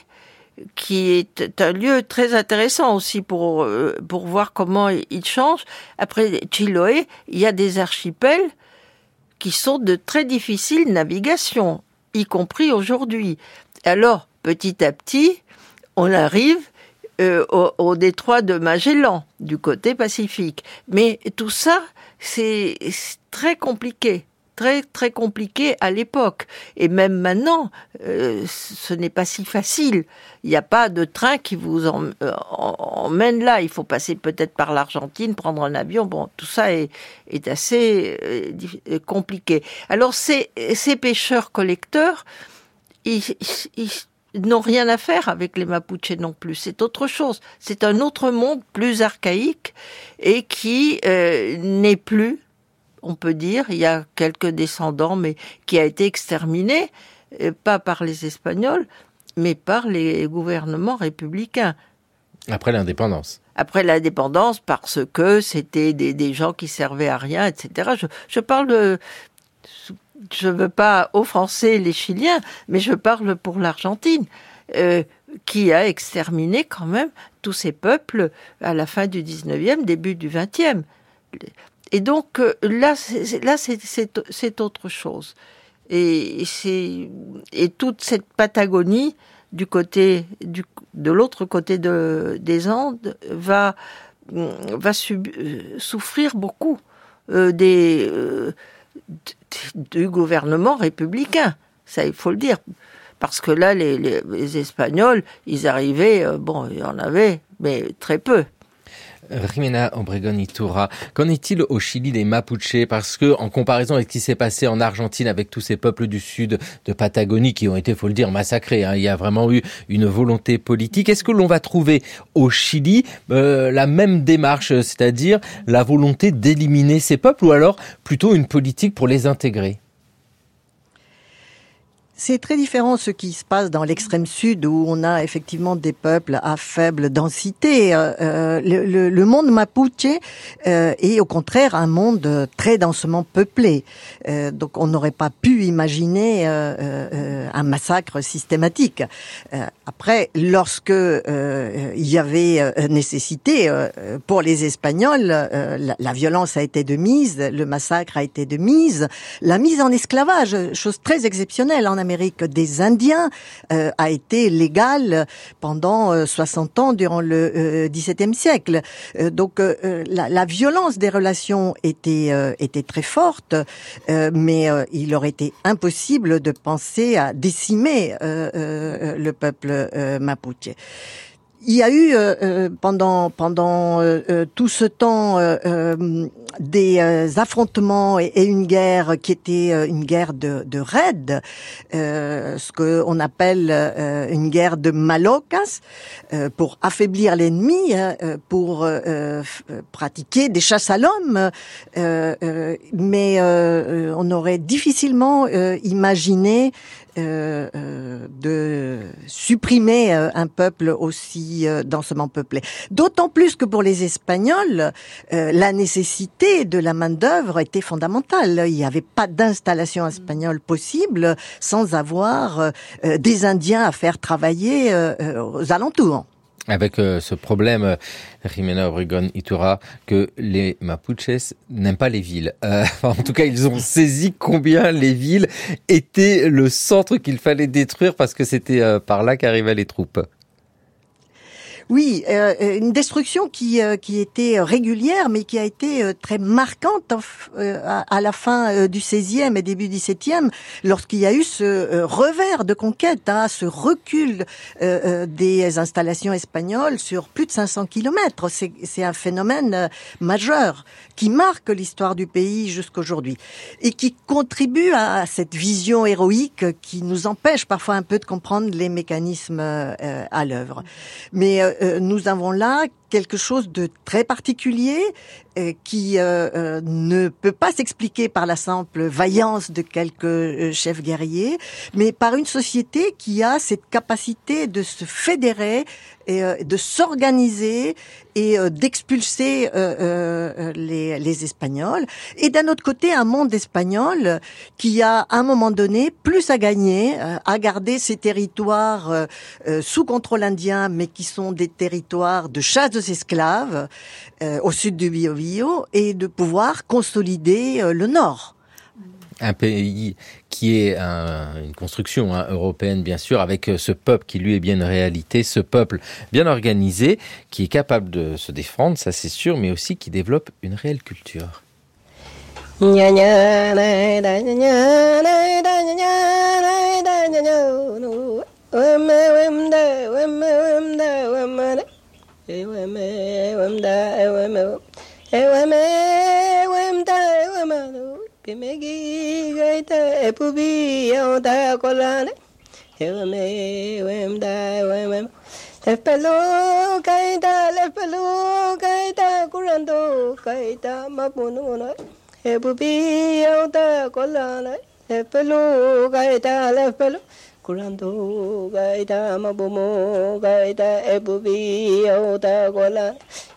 qui est un lieu très intéressant aussi pour, pour voir comment il change, après Chiloé, il y a des archipels qui sont de très difficile navigation, y compris aujourd'hui. Alors, petit à petit, on arrive euh, au, au détroit de Magellan, du côté Pacifique. Mais tout ça, c'est très compliqué, très très compliqué à l'époque. Et même maintenant, euh, ce n'est pas si facile. Il n'y a pas de train qui vous en, euh, emmène là. Il faut passer peut-être par l'Argentine, prendre un avion. Bon, tout ça est, est assez euh, compliqué. Alors ces, ces pêcheurs-collecteurs, ils, ils, ils n'ont rien à faire avec les Mapuches non plus. C'est autre chose. C'est un autre monde plus archaïque et qui euh, n'est plus, on peut dire, il y a quelques descendants, mais qui a été exterminé, euh, pas par les Espagnols, mais par les gouvernements républicains. Après l'indépendance. Après l'indépendance, parce que c'était des, des gens qui servaient à rien, et cetera. Je, je parle de... Je ne veux pas offenser les Chiliens, mais je parle pour l'Argentine, euh, qui a exterminé quand même tous ces peuples à la fin du dix-neuvième, début du vingtième. Et donc là, c'est, là c'est, c'est, c'est autre chose. Et, c'est, et toute cette Patagonie, du côté, du, de l'autre côté de, des Andes, va, va sub, souffrir beaucoup euh, des, euh, du gouvernement républicain. Ça, il faut le dire. Parce que là, les, les, les Espagnols, ils arrivaient, euh, bon, il y en avait, mais très peu. Jimena Obregón Iturra, qu'en est-il au Chili des Mapuches? Parce que, en comparaison avec ce qui s'est passé en Argentine avec tous ces peuples du sud de Patagonie qui ont été, faut le dire, massacrés, hein, il y a vraiment eu une volonté politique. Est-ce que l'on va trouver au Chili euh, la même démarche, c'est-à-dire la volonté d'éliminer ces peuples, ou alors plutôt une politique pour les intégrer? C'est très différent ce qui se passe dans l'extrême sud où on a effectivement des peuples à faible densité. Euh, le, le, le monde mapuche euh, est au contraire un monde très densément peuplé. Euh, donc on n'aurait pas pu imaginer euh, euh, un massacre systématique. Euh, après, lorsque euh, il y avait nécessité euh, pour les Espagnols, euh, la, la violence a été de mise, le massacre a été de mise, la mise en esclavage, chose très exceptionnelle en Amérique des Indiens, euh, a été légale pendant euh, soixante ans durant le euh, dix-septième siècle. Euh, donc euh, la, la violence des relations était euh, était très forte, euh, mais euh, il aurait été impossible de penser à décimer euh, euh, le peuple euh, mapuche. Il y a eu euh, pendant pendant euh, tout ce temps euh, euh, des euh, affrontements et, et une guerre qui était euh, une guerre de, de raids, euh, ce que on appelle euh, une guerre de malocas, euh, pour affaiblir l'ennemi, euh, pour euh, pratiquer des chasses à l'homme, euh, euh, mais euh, on aurait difficilement euh, imaginé Euh, euh, de supprimer euh, un peuple aussi euh, densément peuplé. D'autant plus que pour les Espagnols, euh, la nécessité de la main-d'œuvre était fondamentale. Il n'y avait pas d'installation espagnole possible sans avoir euh, des Indiens à faire travailler euh, aux alentours. Avec euh, ce problème, euh, Jimena Obregón Iturra, que les Mapuches n'aiment pas les villes. Euh, en tout cas, ils ont saisi combien les villes étaient le centre qu'il fallait détruire parce que c'était euh, par là qu'arrivaient les troupes. Oui, euh, une destruction qui euh, qui était régulière, mais qui a été euh, très marquante euh, à, à la fin euh, du seizième et début dix-septième, lorsqu'il y a eu ce euh, revers de conquête, hein, ce recul euh, euh, des installations espagnoles sur plus de cinq cents kilomètres. C'est, c'est un phénomène euh, majeur qui marque l'histoire du pays jusqu'aujourd'hui et qui contribue à, à cette vision héroïque qui nous empêche parfois un peu de comprendre les mécanismes euh, à l'œuvre. Mais euh, Euh, nous avons là quelque chose de très particulier euh, qui euh, euh, ne peut pas s'expliquer par la simple vaillance de quelques euh, chefs guerriers, mais par une société qui a cette capacité de se fédérer et euh, de s'organiser et euh, d'expulser euh, euh, les, les Espagnols. Et d'un autre côté, un monde espagnol qui a, à un moment donné, plus à gagner, euh, à garder ces territoires euh, euh, sous contrôle indien, mais qui sont des territoires de chasse de esclaves euh, au sud du Biobío, et de pouvoir consolider euh, le nord. Un pays qui est un, une construction hein, européenne, bien sûr, avec ce peuple qui, lui, est bien une réalité, ce peuple bien organisé, qui est capable de se défendre, ça c'est sûr, mais aussi qui développe une réelle culture. Megi gaita epubi yonda kolane heme wemda wem lefelo gaita lefelo gaita kurando gaita mapuno epubi yonda kolane lefelo gaita lefelo kurando gaita mabumo gaita epubi yonda kolane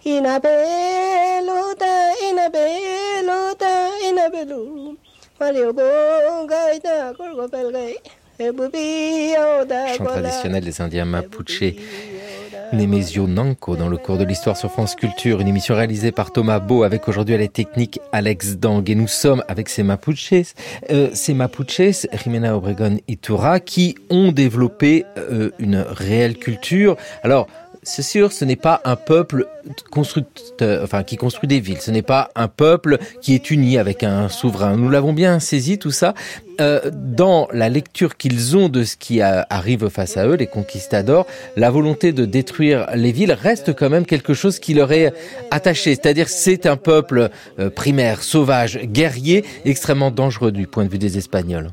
inabelota inabelota inabelu Mario bo gaita korgo pelgai ebubi Chant traditionnel des Indiens Mapuche. Nemesio Nanco dans le cours de l'histoire sur France Culture, une émission réalisée par Thomas Beau avec aujourd'hui à la technique Alex Dang. Et nous sommes avec ces Mapuches, euh, ces Mapuches, Jimena Obregón Iturra, qui ont développé euh, une réelle culture. Alors, c'est sûr, ce n'est pas un peuple constructeur, enfin, qui construit des villes. Ce n'est pas un peuple qui est uni avec un souverain. Nous l'avons bien saisi, tout ça. Euh, dans la lecture qu'ils ont de ce qui a, arrive face à eux, les conquistadors, la volonté de détruire les villes reste quand même quelque chose qui leur est attaché. C'est-à-dire, c'est un peuple euh, primaire, sauvage, guerrier, extrêmement dangereux du point de vue des Espagnols.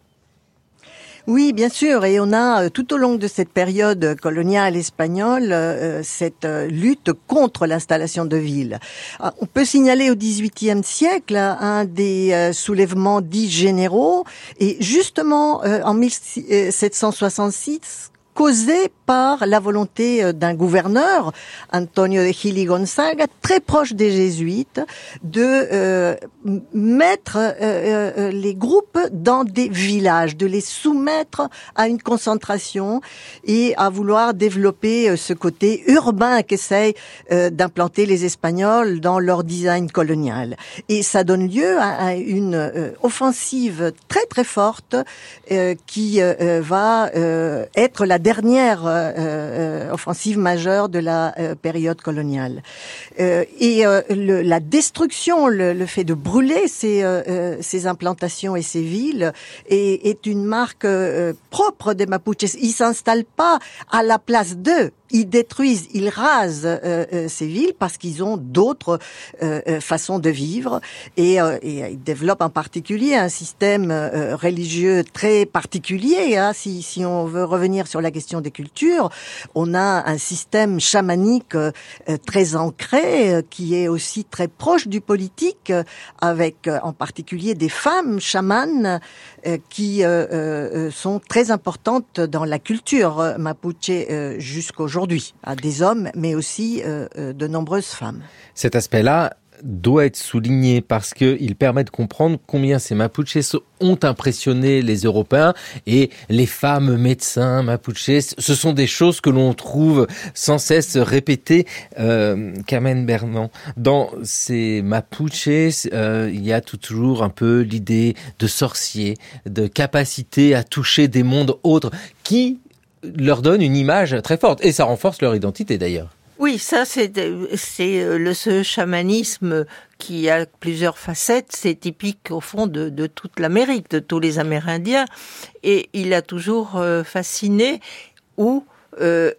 Oui, bien sûr, et on a tout au long de cette période coloniale espagnole euh, cette euh, lutte contre l'installation de villes. Euh, on peut signaler au dix-huitième siècle un des euh, soulèvements dits généraux, et justement euh, en mille sept cent soixante-six, causé par la volonté d'un gouverneur, Antonio de Gil y Gonzaga, très proche des jésuites, de euh, mettre euh, euh, les groupes dans des villages, de les soumettre à une concentration et à vouloir développer ce côté urbain qu'essayent euh, d'implanter les Espagnols dans leur design colonial. Et ça donne lieu à, à une euh, offensive très très forte euh, qui euh, va euh, être la dernière euh, euh, offensive majeure de la euh, période coloniale. Euh, et euh, le, la destruction, le, le fait de brûler ces, euh, ces implantations et ces villes est, est une marque euh, propre des Mapuches. Ils s'installent pas à la place d'eux. Ils détruisent, ils rasent euh, euh, ces villes parce qu'ils ont d'autres euh, euh, façons de vivre et, euh, et ils développent en particulier un système euh, religieux très particulier. Hein. Si, si on veut revenir sur la question des cultures, on a un système chamanique euh, très ancré euh, qui est aussi très proche du politique, euh, avec euh, en particulier des femmes chamanes euh, qui euh, euh, sont très importantes dans la culture euh, mapuche euh, jusqu'aujourd'hui. Aujourd'hui, à des hommes, mais aussi euh, euh, de nombreuses femmes. Cet aspect-là doit être souligné parce qu'il permet de comprendre combien ces Mapuches ont impressionné les Européens et les femmes médecins Mapuches. Ce sont des choses que l'on trouve sans cesse répétées. Euh, Carmen Bernand, dans ces Mapuches, euh, il y a toujours un peu l'idée de sorciers, de capacité à toucher des mondes autres qui leur donne une image très forte. Et ça renforce leur identité, d'ailleurs. Oui, ça, c'est, c'est le, ce chamanisme qui a plusieurs facettes. C'est typique, au fond, de, de toute l'Amérique, de tous les Amérindiens. Et il a toujours euh, fasciné ou euh,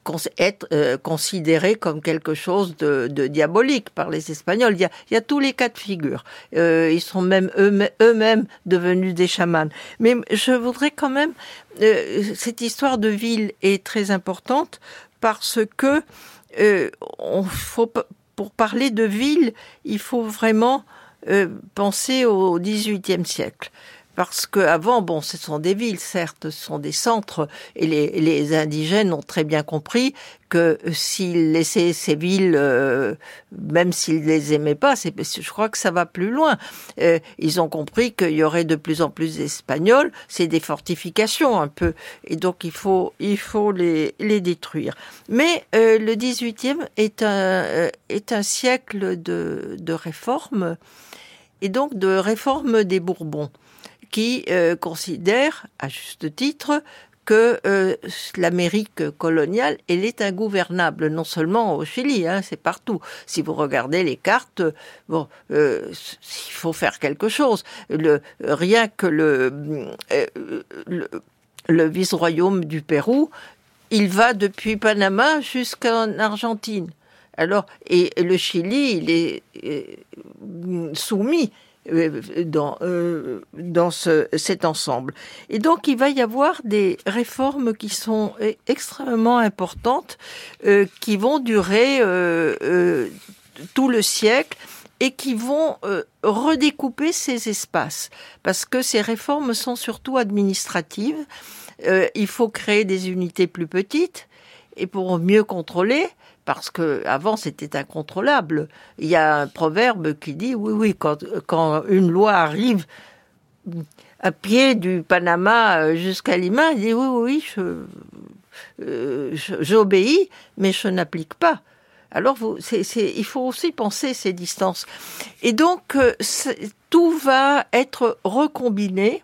être euh, considéré comme quelque chose de, de diabolique par les Espagnols. Il y a, il y a tous les cas de figure. Euh, ils sont même eux, eux-mêmes devenus des chamans. Mais je voudrais quand même... Euh, cette histoire de ville est très importante parce que euh, on faut, pour parler de ville, il faut vraiment euh, penser au dix-huitième siècle. Parce que avant, bon, ce sont des villes, certes, ce sont des centres, et les, les indigènes ont très bien compris que s'ils laissaient ces villes, euh, même s'ils les aimaient pas, c'est, je crois que ça va plus loin. Euh, ils ont compris qu'il y aurait de plus en plus d'Espagnols, c'est des fortifications un peu, et donc il faut, il faut les, les détruire. Mais euh, le dix-huitième est un, euh, est un siècle de, de réformes, et donc de réforme des Bourbons, qui euh, considère, à juste titre, que euh, l'Amérique coloniale, elle est ingouvernable, non seulement au Chili, hein, c'est partout. Si vous regardez les cartes, bon, euh, il faut faire quelque chose. Le, rien que le, euh, le, le vice-royaume du Pérou, il va depuis Panama jusqu'en Argentine. Alors, et le Chili, il est euh, soumis dans, euh, dans ce, cet ensemble. Et donc, il va y avoir des réformes qui sont extrêmement importantes, euh, qui vont durer euh, euh, tout le siècle et qui vont euh, redécouper ces espaces. Parce que ces réformes sont surtout administratives. Euh, il faut créer des unités plus petites et pour mieux contrôler, parce que avant c'était incontrôlable. Il y a un proverbe qui dit oui oui quand quand une loi arrive à pied du Panama jusqu'à Lima, il dit oui oui je euh, j'obéis, mais je n'applique pas. Alors, vous, c'est, c'est, il faut aussi penser ces distances. Et donc, euh, tout va être recombiné.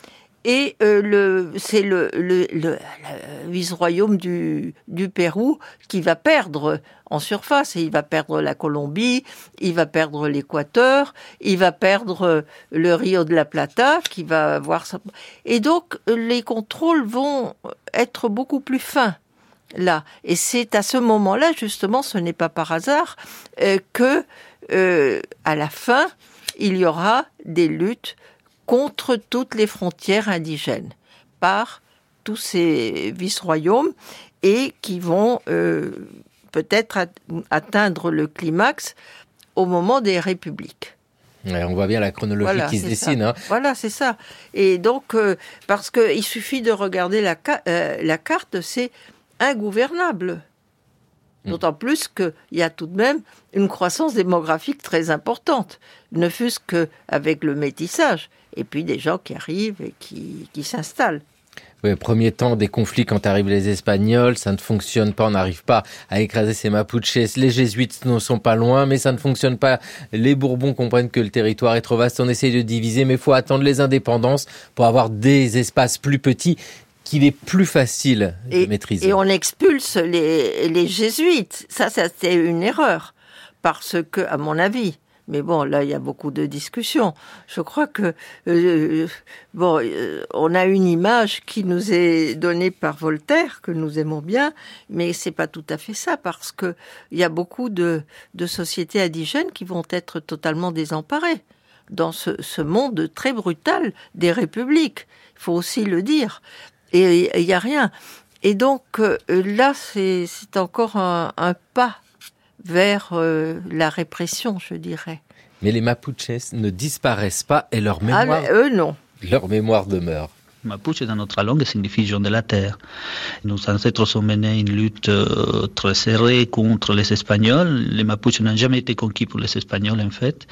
Et euh, le, c'est le, le, le, le vice-royaume du, du Pérou qui va perdre en surface. Et il va perdre la Colombie, il va perdre l'Équateur, il va perdre le Rio de la Plata, qui va avoir sa... Et donc, les contrôles vont être beaucoup plus fins, là. Et c'est à ce moment-là, justement, ce n'est pas par hasard, euh, que, euh, à la fin, il y aura des luttes contre toutes les frontières indigènes par tous ces vice-royaumes et qui vont euh, peut-être at- atteindre le climax au moment des républiques. Ouais, on voit bien la chronologie voilà, qui se dessine. Hein. Voilà, c'est ça. Et donc, euh, parce qu'il suffit de regarder la, ca- euh, la carte, c'est ingouvernable. D'autant plus qu'il y a tout de même une croissance démographique très importante, ne fût-ce qu'avec le métissage, et puis des gens qui arrivent et qui, qui s'installent. Oui, premier temps des conflits quand arrivent les Espagnols, ça ne fonctionne pas, on n'arrive pas à écraser ces Mapuches. Les Jésuites ne sont pas loin, mais ça ne fonctionne pas. Les Bourbons comprennent que le territoire est trop vaste, on essaye de diviser, mais il faut attendre les indépendances pour avoir des espaces plus petits qu'il est plus facile de et, maîtriser. Et on expulse les, les Jésuites. Ça, ça c'était une erreur, parce que, à mon avis, mais bon, là, il y a beaucoup de discussions. Je crois que, euh, bon, euh, on a une image qui nous est donnée par Voltaire, que nous aimons bien, mais c'est pas tout à fait ça, parce que il y a beaucoup de, de sociétés indigènes qui vont être totalement désemparées dans ce, ce monde très brutal des républiques. Il faut aussi le dire. Et il n'y a rien. Et donc, euh, là, c'est, c'est encore un, un pas vers euh, la répression, je dirais. Mais les Mapuches ne disparaissent pas et leur mémoire, ah, mais eux, non. Leur mémoire demeure. Mapuche dans notre langue signifie gens de la terre. Nos ancêtres ont mené une lutte euh, très serrée contre les Espagnols. Les Mapuches n'ont jamais été conquis pour les Espagnols, en fait.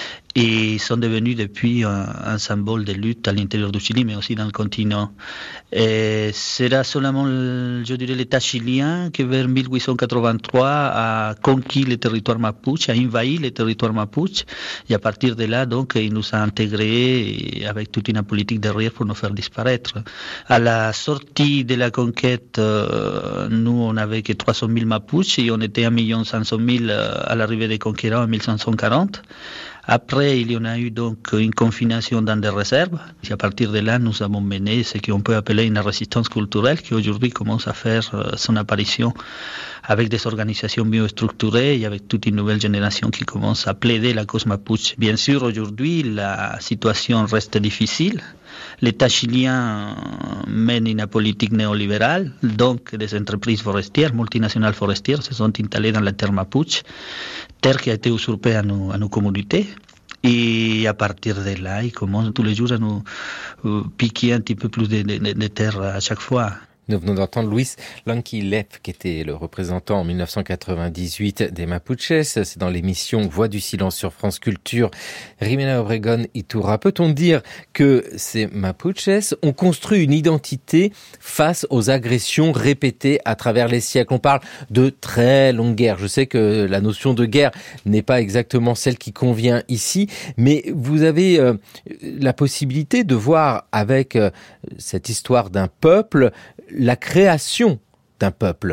Et sont devenus depuis un, un symbole de lutte à l'intérieur du Chili, mais aussi dans le continent. Et c'est seulement, je dirais, l'État chilien qui, vers mille huit cent quatre-vingt-trois, a conquis le territoire mapuche, a envahi le territoire mapuche. Et à partir de là, donc, il nous a intégrés avec toute une politique derrière pour nous faire disparaître. À la sortie de la conquête, euh, nous, on n'avait que trois cent mille mapuches et on était un million cinq cent mille à l'arrivée des conquérants en mille cinq cent quarante. Après, il y en a eu donc une confination dans des réserves. Et à partir de là, nous avons mené ce qu'on peut appeler une résistance culturelle qui aujourd'hui commence à faire son apparition avec des organisations mieux structurées et avec toute une nouvelle génération qui commence à plaider la cause mapuche. Bien sûr, aujourd'hui, la situation reste difficile. L'État chilien mène une politique néolibérale, donc des entreprises forestières, multinationales forestières, se sont installées dans la terre mapuche, terre qui a été usurpée à nos, à nos communautés. Et à partir de là, ils commencent tous les jours à nous euh, piquer un petit peu plus de, de, de terre à chaque fois. Nous venons d'entendre Luis Lanquilep, qui était le représentant en mille neuf cent quatre-vingt-dix-huit des Mapuches. C'est dans l'émission Voix du silence sur France Culture. Jimena Obregón Iturra. Peut-on dire que ces Mapuches ont construit une identité face aux agressions répétées à travers les siècles? On parle de très longues guerres. Je sais que la notion de guerre n'est pas exactement celle qui convient ici, mais vous avez euh, la possibilité de voir avec euh, cette histoire d'un peuple la création d'un peuple.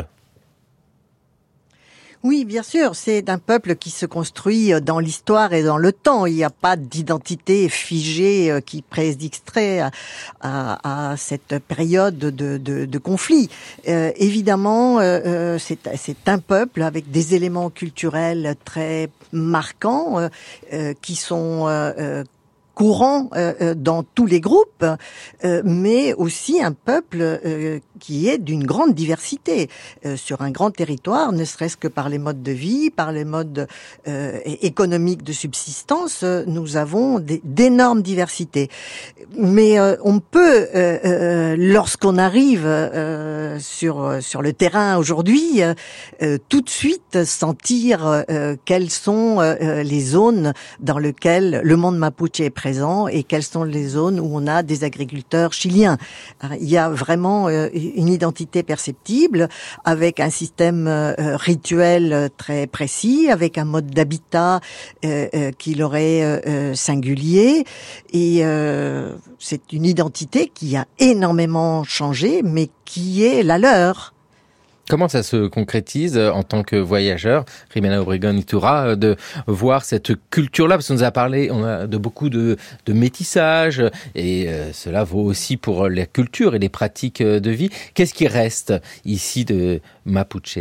Oui, bien sûr, c'est d'un peuple qui se construit dans l'histoire et dans le temps. Il n'y a pas d'identité figée qui préexisterait à, à, à cette période de, de, de conflit. Euh, évidemment, euh, c'est, c'est un peuple avec des éléments culturels très marquants euh, qui sont euh, courant euh, dans tous les groupes, euh, mais aussi un peuple euh, qui est d'une grande diversité euh, sur un grand territoire, ne serait-ce que par les modes de vie, par les modes euh, économiques de subsistance, euh, nous avons des, d'énormes diversités. Mais euh, on peut, euh, euh, lorsqu'on arrive euh, sur sur le terrain aujourd'hui, euh, tout de suite sentir euh, quelles sont euh, les zones dans lesquelles le monde mapuche est présent. présent et quelles sont les zones où on a des agriculteurs chiliens. Alors, il y a vraiment euh, une identité perceptible avec un système euh, rituel très précis, avec un mode d'habitat euh, euh, qui leur est euh, singulier et euh, c'est une identité qui a énormément changé mais qui est la leur. Comment ça se concrétise en tant que voyageur, Jimena Obregón-Iturra, de voir cette culture-là? Parce qu'on nous a parlé on a de beaucoup de, de métissage, et euh, cela vaut aussi pour la culture et les pratiques de vie. Qu'est-ce qui reste ici de Mapuche?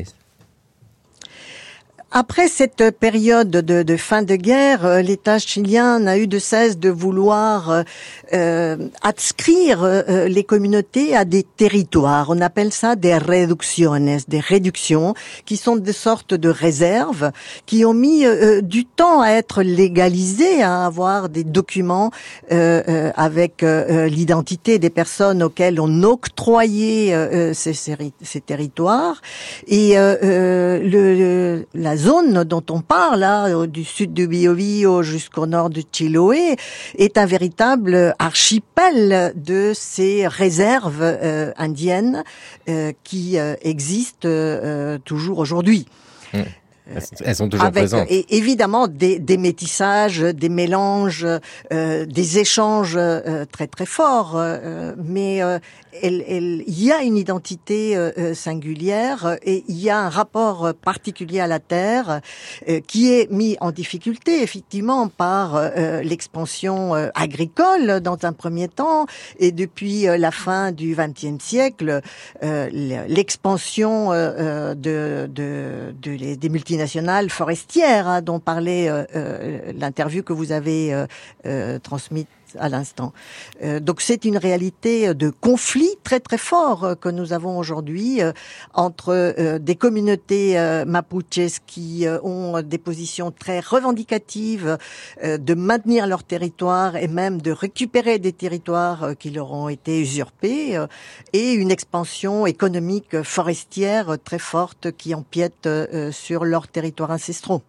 Après cette période de, de fin de guerre, l'État chilien n'a eu de cesse de vouloir euh, adscrire euh, les communautés à des territoires. On appelle ça des reducciones, des réductions, qui sont des sortes de réserves, qui ont mis euh, du temps à être légalisées, à avoir des documents euh, euh, avec euh, l'identité des personnes auxquelles on octroyait euh, ces, ces, ces territoires. Et euh, euh, le, la zone dont on parle, là, du sud du Biobío jusqu'au nord de Chiloé, est un véritable archipel de ces réserves euh, indiennes euh, qui euh, existent euh, toujours aujourd'hui. Mmh. Elles sont toujours Avec, présentes. Et évidemment des, des métissages, des mélanges, euh, des échanges euh, très très forts, euh, mais euh, elle, elle, il y a une identité euh, singulière et il y a un rapport particulier à la terre euh, qui est mis en difficulté effectivement par euh, l'expansion euh, agricole dans un premier temps et depuis euh, la fin du vingtième siècle, euh, l'expansion euh, de, de, de les, des multinationales nationales forestières hein, dont parlait euh, euh, l'interview que vous avez euh, euh, transmise à l'instant. Euh, donc c'est une réalité de conflit très très fort euh, que nous avons aujourd'hui euh, entre euh, des communautés euh, mapuches qui euh, ont des positions très revendicatives euh, de maintenir leur territoire et même de récupérer des territoires euh, qui leur ont été usurpés euh, et une expansion économique forestière très forte qui empiète euh, sur leurs territoires ancestraux.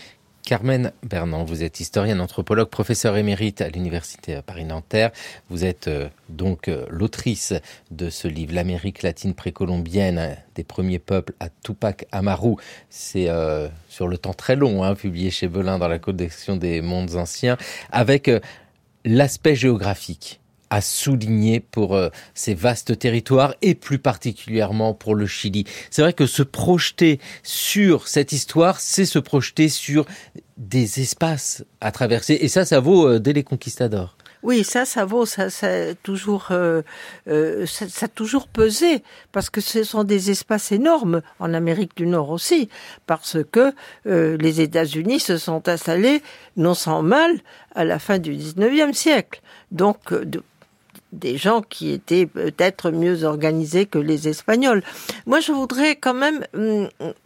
Carmen Bernand, vous êtes historienne, anthropologue, professeur émérite à l'Université Paris-Nanterre. Vous êtes euh, donc euh, l'autrice de ce livre, L'Amérique latine précolombienne, des premiers peuples à Tupac Amaru. C'est euh, sur le temps très long, hein, publié chez Belin dans la collection des mondes anciens, avec euh, l'aspect géographique à souligner pour euh, ces vastes territoires et plus particulièrement pour le Chili. C'est vrai que se projeter sur cette histoire, c'est se projeter sur des espaces à traverser. Et ça, ça vaut euh, dès les conquistadors. Oui, ça, ça vaut, ça, ça toujours, euh, euh, ça, ça a toujours pesé, parce que ce sont des espaces énormes en Amérique du Nord aussi, parce que euh, les États-Unis se sont installés non sans mal à la fin du dix-neuvième siècle. Donc, de, des gens qui étaient peut-être mieux organisés que les Espagnols. Moi, je voudrais quand même hum,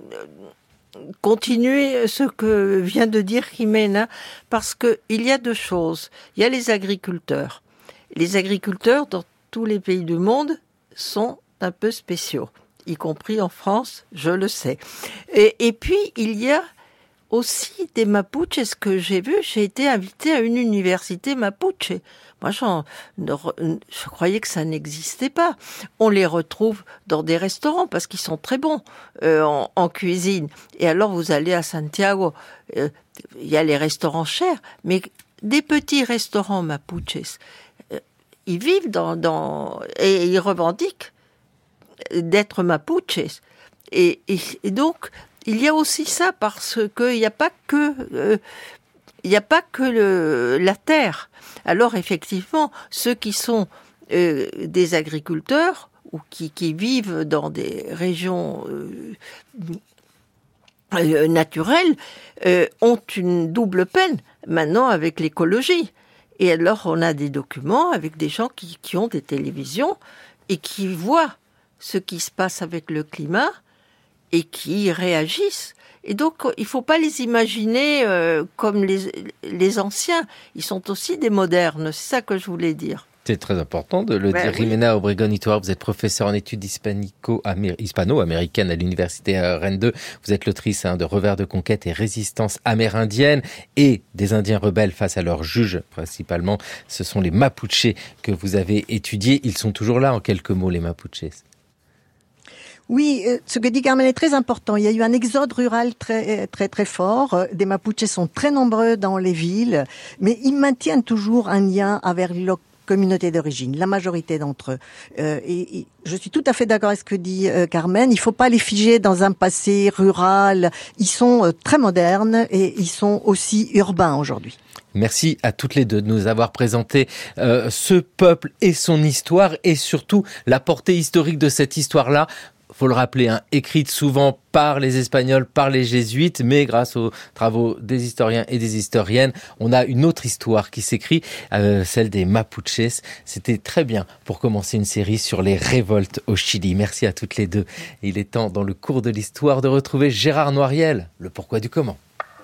continuer ce que vient de dire Jimena, parce que il y a deux choses. Il y a les agriculteurs. Les agriculteurs dans tous les pays du monde sont un peu spéciaux, y compris en France, je le sais. Et, et puis, il y a aussi des Mapuches. Ce que j'ai vu, j'ai été invitée à une université Mapuche. Moi, j'en, je croyais que ça n'existait pas. On les retrouve dans des restaurants parce qu'ils sont très bons euh, en, en cuisine. Et alors, vous allez à Santiago, il euh, y a les restaurants chers, mais des petits restaurants Mapuches, euh, ils vivent dans, dans et ils revendiquent d'être Mapuches. Et, et, et donc, il y a aussi ça parce qu'il n'y a pas que euh, il n'y a pas que le, la terre. Alors effectivement, ceux qui sont euh, des agriculteurs ou qui, qui vivent dans des régions euh, euh, naturelles euh, ont une double peine maintenant avec l'écologie. Et alors on a des documents avec des gens qui, qui ont des télévisions et qui voient ce qui se passe avec le climat et qui réagissent. Et donc, il ne faut pas les imaginer euh, comme les, les anciens. Ils sont aussi des modernes, c'est ça que je voulais dire. C'est très important de le Ben dire. oui. Jimena Obregón-Ituart, vous êtes professeure en études hispanico-amé- hispano-américaines à l'université Rennes deux. Vous êtes l'autrice hein, de Revers de conquête et résistance amérindienne et des Indiens rebelles face à leurs juges, principalement. Ce sont les Mapuches que vous avez étudiés. Ils sont toujours là, en quelques mots, les Mapuches. Oui, euh, ce que dit Carmen est très important. Il y a eu un exode rural très très très fort. Euh, Des Mapuches sont très nombreux dans les villes, mais ils maintiennent toujours un lien avec leur communauté d'origine, la majorité d'entre eux. Euh, et, et je suis tout à fait d'accord avec ce que dit euh, Carmen. Il faut pas les figer dans un passé rural. Ils sont euh, très modernes et ils sont aussi urbains aujourd'hui. Merci à toutes les deux de nous avoir présenté euh, ce peuple et son histoire et surtout la portée historique de cette histoire-là. Faut le rappeler, hein, écrite souvent par les Espagnols, par les Jésuites, mais grâce aux travaux des historiens et des historiennes, on a une autre histoire qui s'écrit, euh, celle des Mapuches. C'était très bien pour commencer une série sur les révoltes au Chili. Merci à toutes les deux. Et il est temps, dans le cours de l'histoire, de retrouver Gérard Noiriel, le pourquoi du comment.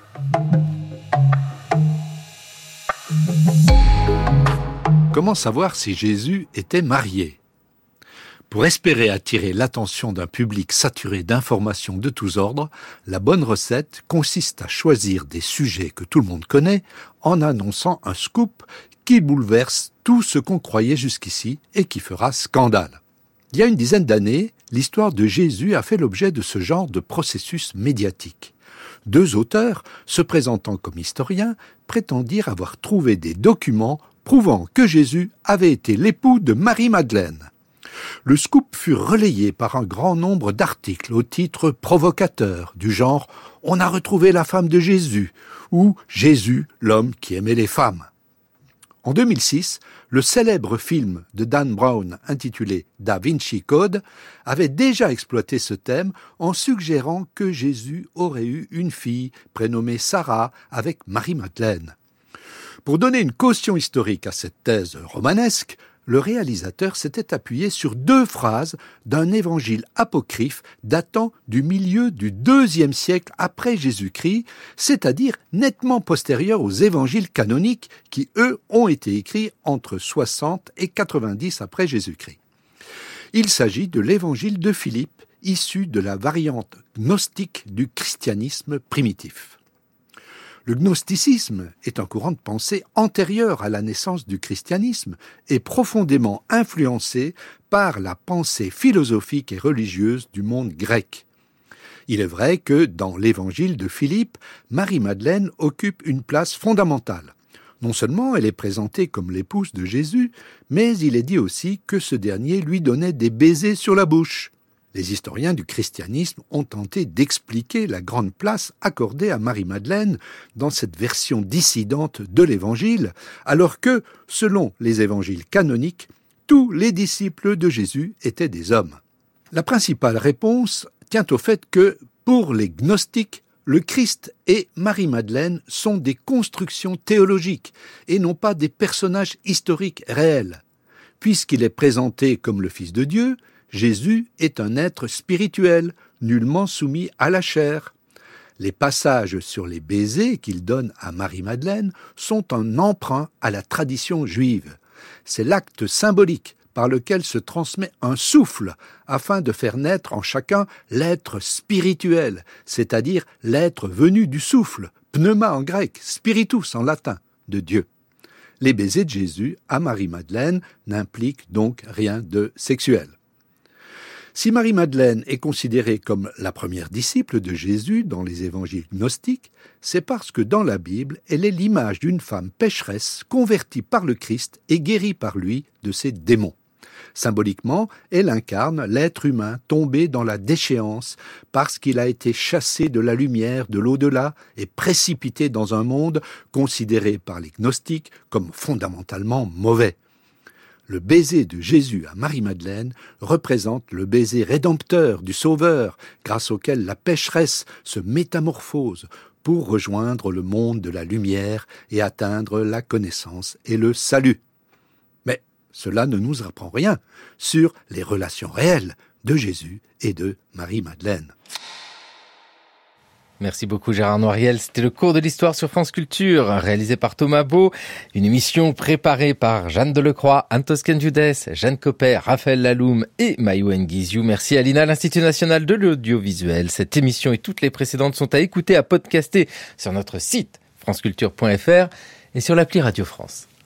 Comment savoir si Jésus était marié ? Pour espérer attirer l'attention d'un public saturé d'informations de tous ordres, la bonne recette consiste à choisir des sujets que tout le monde connaît en annonçant un scoop qui bouleverse tout ce qu'on croyait jusqu'ici et qui fera scandale. Il y a une dizaine d'années, l'histoire de Jésus a fait l'objet de ce genre de processus médiatique. Deux auteurs, se présentant comme historiens, prétendirent avoir trouvé des documents prouvant que Jésus avait été l'époux de Marie-Madeleine. Le scoop fut relayé par un grand nombre d'articles au titre provocateur, du genre « On a retrouvé la femme de Jésus » ou « Jésus, l'homme qui aimait les femmes ». En deux mille six, le célèbre film de Dan Brown intitulé « Da Vinci Code » avait déjà exploité ce thème en suggérant que Jésus aurait eu une fille prénommée Sarah avec Marie-Madeleine. Pour donner une caution historique à cette thèse romanesque, le réalisateur s'était appuyé sur deux phrases d'un évangile apocryphe datant du milieu du deuxième siècle après Jésus-Christ, c'est-à-dire nettement postérieur aux évangiles canoniques qui, eux, ont été écrits entre soixante et quatre-vingt-dix après Jésus-Christ. Il s'agit de l'évangile de Philippe, issu de la variante gnostique du christianisme primitif. Le gnosticisme est un courant de pensée antérieur à la naissance du christianisme et profondément influencé par la pensée philosophique et religieuse du monde grec. Il est vrai que, dans l'évangile de Philippe, Marie-Madeleine occupe une place fondamentale. Non seulement elle est présentée comme l'épouse de Jésus, mais il est dit aussi que ce dernier lui donnait des baisers sur la bouche. Les historiens du christianisme ont tenté d'expliquer la grande place accordée à Marie-Madeleine dans cette version dissidente de l'Évangile, alors que, selon les évangiles canoniques, tous les disciples de Jésus étaient des hommes. La principale réponse tient au fait que, pour les gnostiques, le Christ et Marie-Madeleine sont des constructions théologiques et non pas des personnages historiques réels. Puisqu'il est présenté comme le Fils de Dieu, Jésus est un être spirituel, nullement soumis à la chair. Les passages sur les baisers qu'il donne à Marie-Madeleine sont un emprunt à la tradition juive. C'est l'acte symbolique par lequel se transmet un souffle afin de faire naître en chacun l'être spirituel, c'est-à-dire l'être venu du souffle, pneuma en grec, spiritus en latin, de Dieu. Les baisers de Jésus à Marie-Madeleine n'impliquent donc rien de sexuel. Si Marie-Madeleine est considérée comme la première disciple de Jésus dans les évangiles gnostiques, c'est parce que dans la Bible, elle est l'image d'une femme pécheresse convertie par le Christ et guérie par lui de ses démons. Symboliquement, elle incarne l'être humain tombé dans la déchéance parce qu'il a été chassé de la lumière de l'au-delà et précipité dans un monde considéré par les gnostiques comme fondamentalement mauvais. Le baiser de Jésus à Marie-Madeleine représente le baiser rédempteur du Sauveur, grâce auquel la pécheresse se métamorphose pour rejoindre le monde de la lumière et atteindre la connaissance et le salut. Mais cela ne nous apprend rien sur les relations réelles de Jésus et de Marie-Madeleine. Merci beaucoup Gérard Noiriel. C'était le cours de l'histoire sur France Culture, réalisé par Thomas Beau. Une émission préparée par Jeanne Delecroix, Anne Toscan-Dudès, Jeanne Copper, Raphaël Laloum et Maïou Nguizio. Merci à l'I N A, l'Institut National de l'Audiovisuel. Cette émission et toutes les précédentes sont à écouter, à podcaster sur notre site franceculture point f r et sur l'appli Radio France.